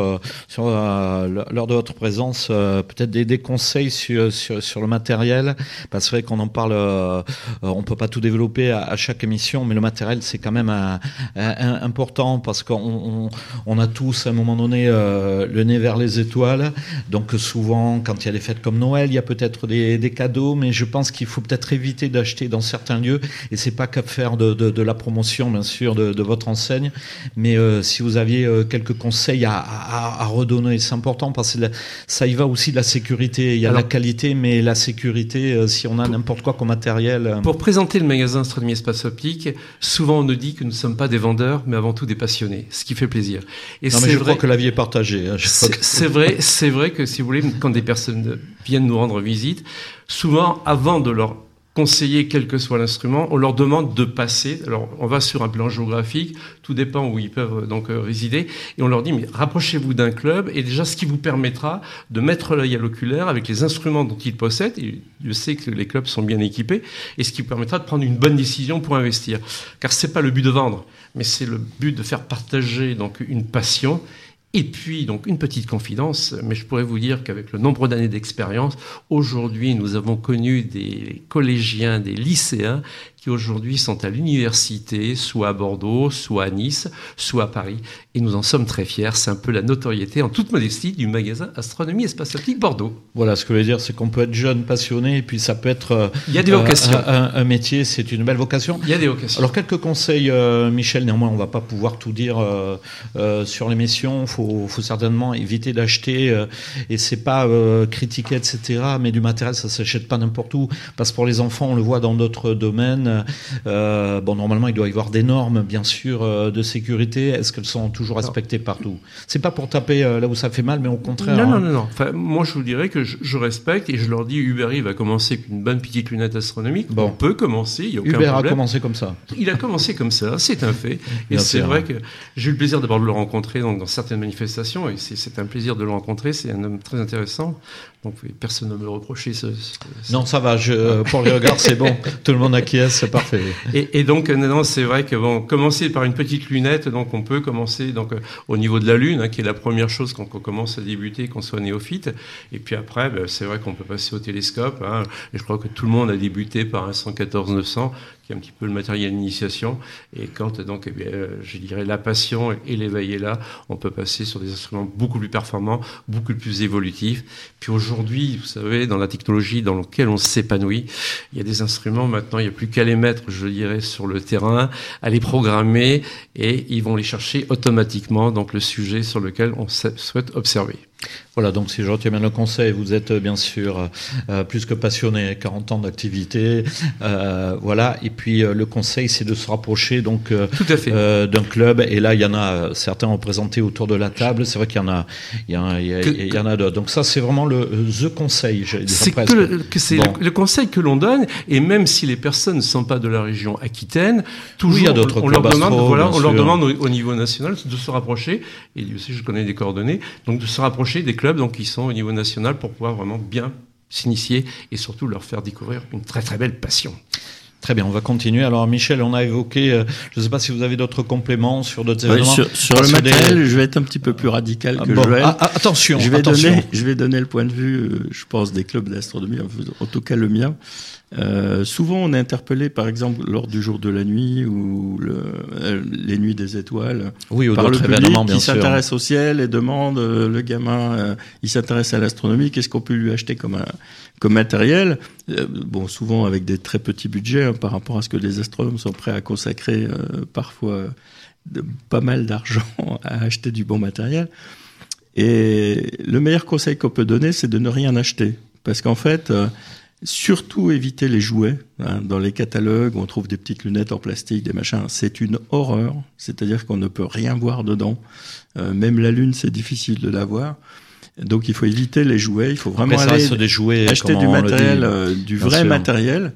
lors de votre présence, peut-être des conseils sur le matériel. Parce que c'est vrai qu'on en parle, on peut pas tout développer à chaque émission, mais le matériel, c'est quand même important parce qu'on a tous, à un moment donné, le nez vers les étoiles. Donc, souvent, quand il y a des fêtes comme Noël, il y a peut-être des cadeaux, mais je pense qu'il faut peut-être éviter d'acheter dans certains lieux. Et c'est pas qu'à faire de la promotion, bien sûr, de votre enseigne, mais si vous aviez quelques conseils à redonner, c'est important parce que ça y va aussi de la sécurité. Il y a la qualité, mais la sécurité, si on a n'importe quoi comme matériel. Pour présenter le magasin Astronomie Espace Optique, souvent on nous dit que nous ne sommes pas des vendeurs, mais avant tout des passionnés, ce qui fait plaisir. Et non, mais je crois que l'avis est partagé. C'est vrai que si vous voulez, quand des personnes viennent nous rendre visite, souvent avant de leur conseiller quel que soit l'instrument, on leur demande de passer. Alors, on va sur un plan géographique, tout dépend où ils peuvent donc résider, et on leur dit, mais rapprochez-vous d'un club, et déjà ce qui vous permettra de mettre l'œil à l'oculaire avec les instruments dont ils possèdent, et je sais que les clubs sont bien équipés, et ce qui vous permettra de prendre une bonne décision pour investir. Car c'est pas le but de vendre, mais c'est le but de faire partager donc une passion. Et puis, donc, une petite confidence, mais je pourrais vous dire qu'avec le nombre d'années d'expérience, aujourd'hui, nous avons connu des collégiens, des lycéens qui aujourd'hui sont à l'université, soit à Bordeaux, soit à Nice, soit à Paris. Et nous en sommes très fiers. C'est un peu la notoriété, en toute modestie, du magasin Astronomie et Spatioptique Bordeaux. Voilà, ce que je veux dire, c'est qu'on peut être jeune, passionné, et puis ça peut être il y a des vocations. Un métier, c'est une belle vocation. Il y a des vocations. Alors, quelques conseils, Michel, néanmoins, on ne va pas pouvoir tout dire sur l'émission. Il faut certainement éviter d'acheter, et c'est pas critiquer, etc., mais du matériel, ça ne s'achète pas n'importe où, parce que pour les enfants, on le voit dans d'autres domaines. Normalement, il doit y avoir des normes, bien sûr, de sécurité. Est-ce qu'elles sont toujours respectées partout? C'est pas pour taper là où ça fait mal, mais au contraire. Non. Enfin, moi, je vous dirais que je respecte, et je leur dis, Uber va commencer avec une bonne petite lunette astronomique. On peut commencer, il n'y a aucun Uber problème. a commencé comme ça. Il a commencé comme ça, c'est un fait. Et c'est vrai que j'ai eu le plaisir d'abord de le rencontrer dans certaines manifestations, et c'est un plaisir de le rencontrer. C'est un homme très intéressant. Donc personne ne me reprocher Non, ça va. Pour les regards, c'est bon. Tout le monde acquiesce, c'est parfait. Et donc, non, c'est vrai que commencer par une petite lunette, donc on peut commencer au niveau de la Lune, qui est la première chose quand on commence à débuter, qu'on soit néophyte. Et puis après, c'est vrai qu'on peut passer au télescope. Et je crois que tout le monde a débuté par un 114-900, qui est un petit peu le matériel d'initiation. Et quand je dirais la passion et l'éveil est là, on peut passer sur des instruments beaucoup plus performants, beaucoup plus évolutifs. Puis aujourd'hui, vous savez, dans la technologie dans laquelle on s'épanouit, il y a des instruments maintenant, il n'y a plus qu'à les mettre, je dirais, sur le terrain, à les programmer, et ils vont les chercher automatiquement, donc le sujet sur lequel on souhaite observer. Voilà, donc si je retiens bien le conseil, vous êtes bien sûr plus que passionné, 40 ans d'activité, voilà. Et puis le conseil, c'est de se rapprocher donc d'un club. Et là, il y en a certains représentés autour de la table. C'est vrai qu'il y en a d'autres. Donc ça, c'est vraiment the conseil. C'est le conseil que l'on donne. Et même si les personnes ne sont pas de la région aquitaine, toujours il y a d'autres on leur demande au niveau national de se rapprocher. Et aussi, je connais des coordonnées, donc de se rapprocher des clubs qui sont au niveau national pour pouvoir vraiment bien s'initier et surtout leur faire découvrir une très très belle passion. Très bien, on va continuer. Alors Michel, on a évoqué, je ne sais pas si vous avez d'autres compléments sur d'autres événements. Sur le matériel, je vais être un petit peu plus radical que Joël. Attention, je vais donner le point de vue, je pense, des clubs d'astronomie, en tout cas le mien. Souvent, on est interpellé, par exemple, lors du jour de la nuit ou les nuits des étoiles, par le public qui s'intéresse au ciel et demande, le gamin, il s'intéresse à l'astronomie, qu'est-ce qu'on peut lui acheter comme matériel, souvent avec des très petits budgets par rapport à ce que les astronomes sont prêts à consacrer parfois pas mal d'argent à acheter du bon matériel. Et le meilleur conseil qu'on peut donner, c'est de ne rien acheter. Parce qu'en fait, surtout éviter les jouets. Dans les catalogues, on trouve des petites lunettes en plastique, des machins. C'est une horreur. C'est-à-dire qu'on ne peut rien voir dedans. Même la Lune, c'est difficile de la voir. Donc il faut éviter les jouets, il faut vraiment acheter du matériel, du vrai matériel.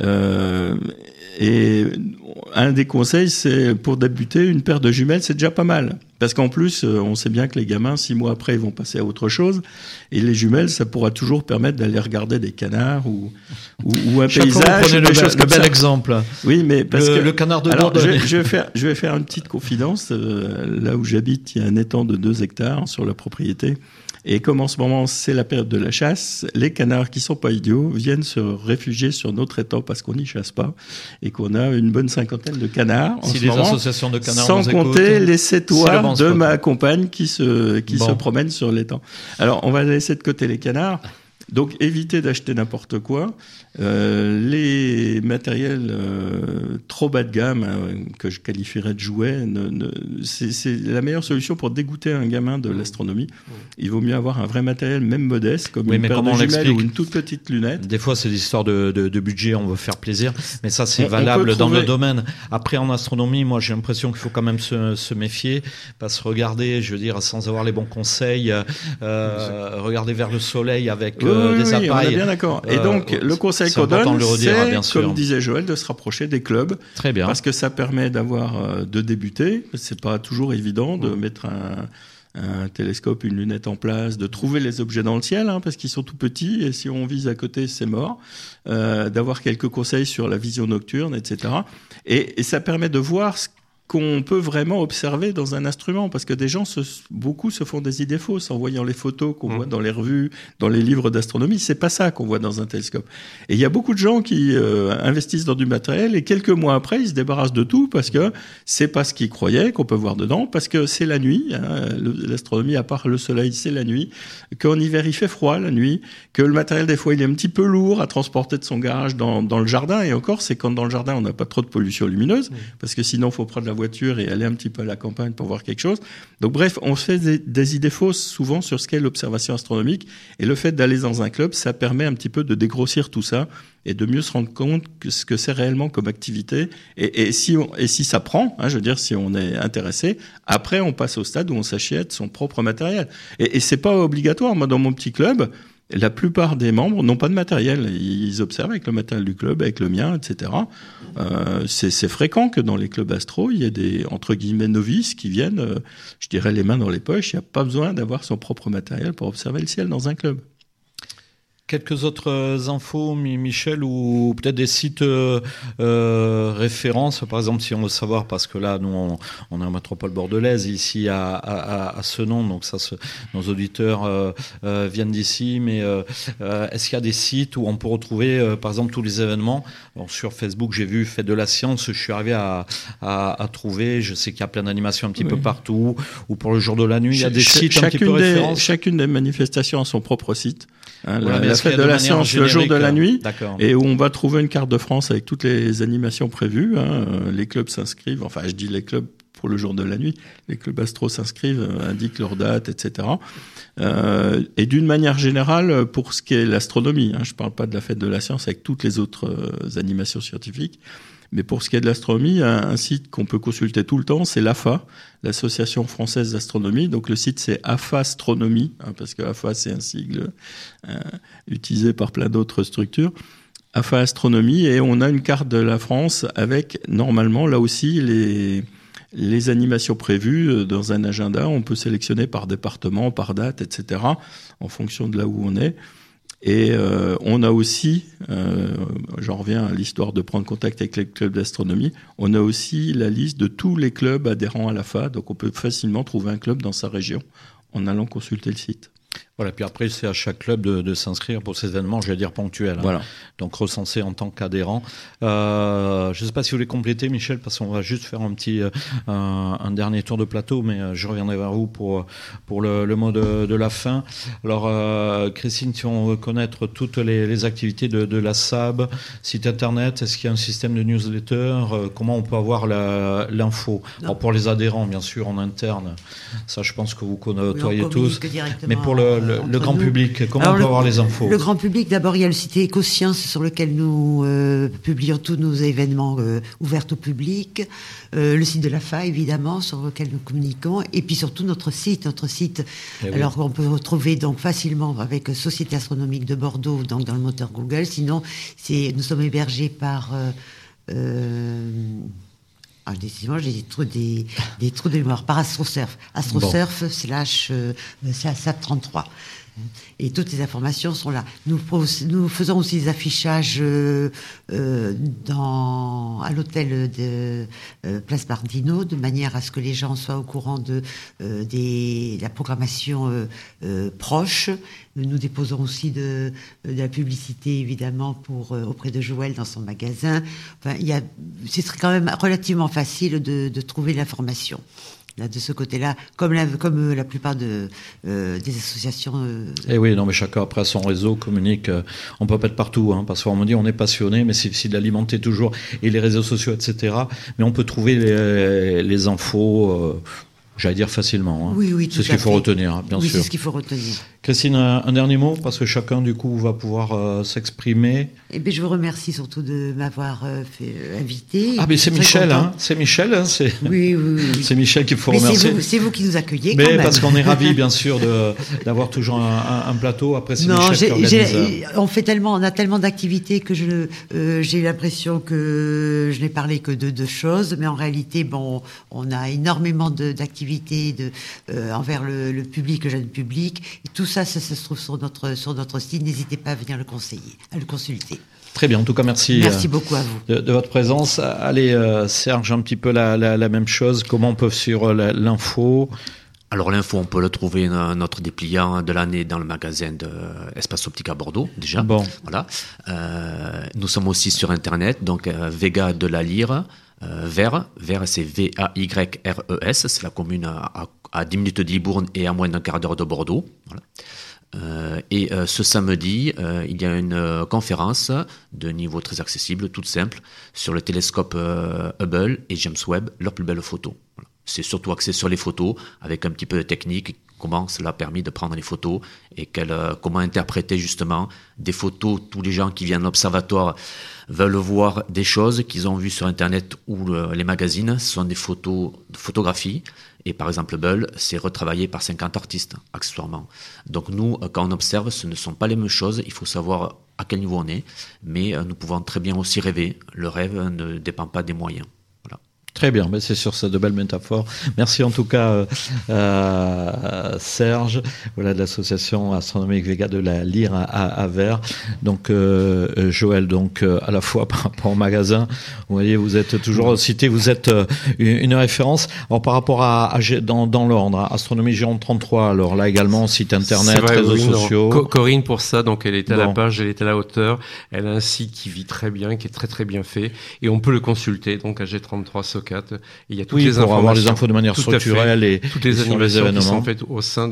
Et un des conseils, c'est pour débuter, une paire de jumelles, c'est déjà pas mal. Parce qu'en plus, on sait bien que les gamins, 6 mois après, ils vont passer à autre chose. Et les jumelles, ça pourra toujours permettre d'aller regarder des canards ou un paysage. Le bel exemple. Oui, mais parce que le canard de Dordogne. Je vais faire une petite confidence. Là où j'habite, il y a un étang de 2 hectares sur la propriété. Et comme en ce moment, c'est la période de la chasse, les canards qui sont pas idiots viennent se réfugier sur notre étang parce qu'on n'y chasse pas et qu'on a une bonne 50aine de canards en ce moment, associations de canards sans compter les 7 oies de ma compagne qui se promènent sur l'étang. Alors, on va laisser de côté les canards. Donc, évitez d'acheter n'importe quoi. Les matériels trop bas de gamme, que je qualifierais de jouets, c'est la meilleure solution pour dégoûter un gamin de l'astronomie. Il vaut mieux avoir un vrai matériel, même modeste, comme une paire de jumelles ou une toute petite lunette. Des fois, c'est des histoires de budget, on veut faire plaisir, mais ça, c'est valable dans le domaine. Après, en astronomie, moi, j'ai l'impression qu'il faut quand même se méfier, pas se regarder, je veux dire, sans avoir les bons conseils, regarder vers le soleil avec des appareils. On est bien d'accord. Et donc, le conseil qu'on donne, c'est, comme disait Joël, de se rapprocher des clubs. Très bien. Parce que ça permet de débuter. C'est pas toujours évident de mettre un télescope, une lunette en place, de trouver les objets dans le ciel, parce qu'ils sont tout petits, et si on vise à côté, c'est mort. D'avoir quelques conseils sur la vision nocturne, etc. Et ça permet de voir qu'on peut vraiment observer dans un instrument, parce que des gens, beaucoup se font des idées fausses en voyant les photos qu'on voit dans les revues, dans les livres d'astronomie. C'est pas ça qu'on voit dans un télescope. Et il y a beaucoup de gens qui investissent dans du matériel et quelques mois après, ils se débarrassent de tout parce que c'est pas ce qu'ils croyaient qu'on peut voir dedans, parce que c'est la nuit. Hein, l'astronomie, à part le soleil, c'est la nuit. Qu'en hiver, il fait froid la nuit. Que le matériel, des fois, il est un petit peu lourd à transporter de son garage dans le jardin. Et encore, c'est quand dans le jardin, on n'a pas trop de pollution lumineuse, parce que sinon, il faut prendre la voiture et aller un petit peu à la campagne pour voir quelque chose. Donc bref, on se fait des idées fausses souvent sur ce qu'est l'observation astronomique, et le fait d'aller dans un club, ça permet un petit peu de dégrossir tout ça et de mieux se rendre compte que ce que c'est réellement comme activité. Et si ça prend, hein, je veux dire, si on est intéressé, après on passe au stade où on s'achète son propre matériel. Et c'est pas obligatoire. Moi, dans mon petit club, la plupart des membres n'ont pas de matériel. Ils observent avec le matériel du club, avec le mien, etc. C'est fréquent que dans les clubs astro, il y ait des, entre guillemets, novices qui viennent, je dirais, les mains dans les poches. Il n'y a pas besoin d'avoir son propre matériel pour observer le ciel dans un club. Quelques autres infos, Michel, ou peut-être des sites références, par exemple, si on veut savoir, parce que là, nous, on est en métropole bordelaise, ici à Senon, donc ça, nos auditeurs viennent d'ici, mais est-ce qu'il y a des sites où on peut retrouver, par exemple, tous les événements? Bon, sur Facebook, j'ai vu Fête de la Science, je suis arrivé à trouver, je sais qu'il y a plein d'animations un petit peu partout, ou pour le jour de la nuit, il y a des sites un petit peu références. Chacune des manifestations a son propre site. Hein, la Fête de la Science le jour de la nuit, et où on va trouver une carte de France avec toutes les animations prévues. Hein, les clubs s'inscrivent, enfin je dis les clubs pour le jour de la nuit, les clubs astro s'inscrivent, indiquent leur date, etc. Et d'une manière générale, pour ce qui est l'astronomie, hein, je ne parle pas de la Fête de la Science avec toutes les autres animations scientifiques, mais pour ce qui est de l'astronomie, un site qu'on peut consulter tout le temps, c'est l'AFA, l'Association française d'astronomie. Donc le site, c'est AFA Astronomie, hein, parce que AFA, c'est un sigle utilisé par plein d'autres structures. AFA Astronomie, et on a une carte de la France avec, normalement, là aussi, les animations prévues dans un agenda. On peut sélectionner par département, par date, etc., en fonction de là où on est. Et on a aussi, j'en reviens à l'histoire de prendre contact avec les clubs d'astronomie, on a aussi la liste de tous les clubs adhérents à l'AFA, donc on peut facilement trouver un club dans sa région en allant consulter le site. Voilà, puis après, c'est à chaque club de s'inscrire pour ces événements, je vais dire ponctuels. Hein. Voilà. Donc, recensés en tant qu'adhérent. Je ne sais pas si vous voulez compléter, Michel, parce qu'on va juste faire un dernier tour de plateau, mais je reviendrai vers vous pour le mot de la fin. Alors, Christine, si on veut connaître toutes les activités de la SAB, site internet, est-ce qu'il y a un système de newsletter? Comment on peut avoir l'info? Alors, pour les adhérents, bien sûr, en interne, ça, je pense que vous côtoyez tous. Mais pour le grand public, comment on peut avoir les infos? Le grand public, d'abord, il y a le site Écosciences sur lequel nous publions tous nos événements ouverts au public. Le site de l'AFA, évidemment, sur lequel nous communiquons. Et puis surtout notre site. Alors on peut retrouver donc facilement avec Société Astronomique de Bordeaux, donc dans le moteur Google. Sinon, nous sommes hébergés par... décidément, j'ai des trous de mémoire. Par AstroSurf. AstroSurf /SAB33. Et toutes les informations sont là. Nous faisons aussi des affichages à l'hôtel de Place Bardino, de manière à ce que les gens soient au courant de la programmation proche. Nous déposons aussi de la publicité, évidemment, auprès de Joël dans son magasin. Enfin, c'est quand même relativement facile de trouver l'information. Là, de ce côté-là, comme la plupart des associations. Et oui, non, mais chacun après son réseau communique. On peut pas être partout, hein, parce qu'on me dit on est passionné, mais c'est difficile d'alimenter toujours et les réseaux sociaux, etc. Mais on peut trouver les infos. J'allais dire facilement. Hein. Oui, c'est ce qu'il faut retenir, bien sûr. Oui, c'est ce qu'il faut retenir. Christine, un dernier mot, parce que chacun, du coup, va pouvoir s'exprimer. Eh bien, je vous remercie surtout de m'avoir invité. Ah, mais c'est Michel, hein. C'est Michel, hein. Oui. C'est Michel qu'il faut remercier. C'est vous qui nous accueillez, mais quand même. Parce qu'on est ravis, bien sûr, d'avoir toujours un plateau. Après, c'est Michel qui organise. On a tellement d'activités que j'ai l'impression que je n'ai parlé que de deux choses, mais en réalité, on a énormément d'activités activités envers le public, le jeune public. Et tout ça, ça se trouve sur notre site. N'hésitez pas à venir le consulter. Très bien, en tout cas, merci. Merci beaucoup à vous. De votre présence. Allez, Serge, un petit peu la même chose. Comment on peut suivre l'info ? Alors l'info, on peut le trouver notre dépliant de l'année dans le magasin de Espace Optique à Bordeaux, déjà. Bon. Voilà. Nous sommes aussi sur Internet, donc Vega de la Lyre, Vayres, c'est V-A-Y-R-E-S, c'est la commune à 10 minutes de Libourne et à moins d'un quart d'heure de Bordeaux. Voilà. Et ce samedi, il y a une conférence de niveau très accessible, toute simple, sur le télescope Hubble et James Webb, leurs plus belles photos. Voilà. C'est surtout axé sur les photos, avec un petit peu de technique, comment cela a permis de prendre les photos et comment interpréter justement des photos. Tous les gens qui viennent à l'observatoire veulent voir des choses qu'ils ont vues sur Internet ou les magazines. Ce sont des photographies. Et par exemple, Hubble, c'est retravaillé par 50 artistes, accessoirement. Donc nous, quand on observe, ce ne sont pas les mêmes choses. Il faut savoir à quel niveau on est. Mais nous pouvons très bien aussi rêver. Le rêve ne dépend pas des moyens. Voilà. Très bien, c'est sur ces de belles métaphores. Merci en tout cas, Serge, voilà, de l'association astronomique Vega de la Lyre à Vayres. Donc, Joël, donc à la fois par rapport au magasin, vous voyez, vous êtes toujours cité, vous êtes une référence. Alors par rapport dans l'ordre, Astronomie Gironde 33. Alors là également, site internet, vrai, réseaux sociaux. Corinne pour ça, donc elle est à la page, elle est à la hauteur. Elle a un site qui vit très bien, qui est très très bien fait, et on peut le consulter. Donc AG33 SOCAT. Il y a toutes les informations. Pour avoir les infos de manière structurelle et toutes les animations événements qui sont faites au sein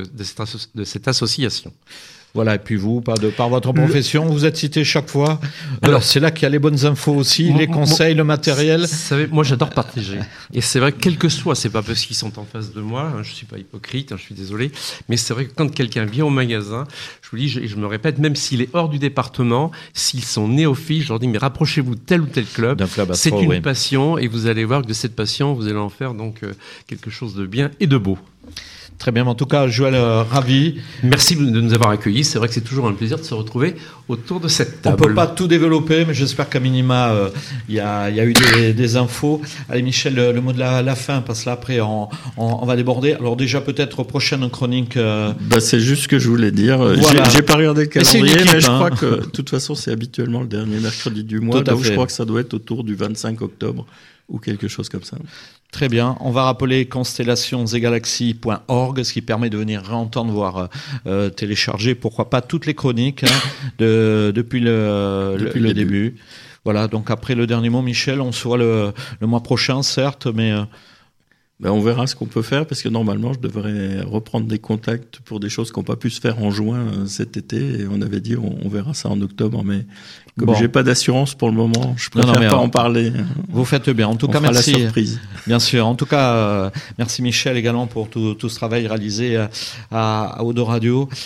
de cette association. Voilà, et puis vous, par votre profession, vous êtes cité chaque fois. Alors, c'est là qu'il y a les bonnes infos aussi, les conseils, le matériel. Vous savez, moi, j'adore partager. Et c'est vrai que quel que soit, c'est pas parce qu'ils sont en face de moi, je suis pas hypocrite, je suis désolé, mais c'est vrai que quand quelqu'un vient au magasin, je vous dis, je me répète, même s'il est hors du département, s'ils sont néophytes, je leur dis, mais rapprochez-vous de tel ou tel club. C'est une passion, et vous allez voir que de cette passion, vous allez en faire donc quelque chose de bien et de beau. Très bien, en tout cas, Joël, ravi. Merci de nous avoir accueillis. C'est vrai que c'est toujours un plaisir de se retrouver autour de cette table. On ne peut pas tout développer, mais j'espère qu'à minima, il y a eu des infos. Allez, Michel, le mot de la fin, parce que là, après, on va déborder. Alors déjà, peut-être, prochaine chronique... c'est juste ce que je voulais dire. Voilà. J'ai pas regardé le calendrier, mais je crois que, de toute façon, c'est habituellement le dernier mercredi du mois. Donc, je crois que ça doit être autour du 25 octobre ou quelque chose comme ça. Très bien. On va rappeler constellationsgalaxies.org, ce qui permet de venir réentendre, voire télécharger, pourquoi pas, toutes les chroniques depuis le début. Voilà, donc après le dernier mot, Michel, on se voit le mois prochain, certes, mais... on verra ce qu'on peut faire, parce que normalement, je devrais reprendre des contacts pour des choses qui n'ont pas pu se faire en juin cet été, et on avait dit on verra ça en octobre, mais comme j'ai pas d'assurance pour le moment, je préfère pas en parler. Vous faites bien. En tout cas, merci. La surprise. Bien sûr. En tout cas, merci Michel également pour tout ce travail réalisé à Odo Radio.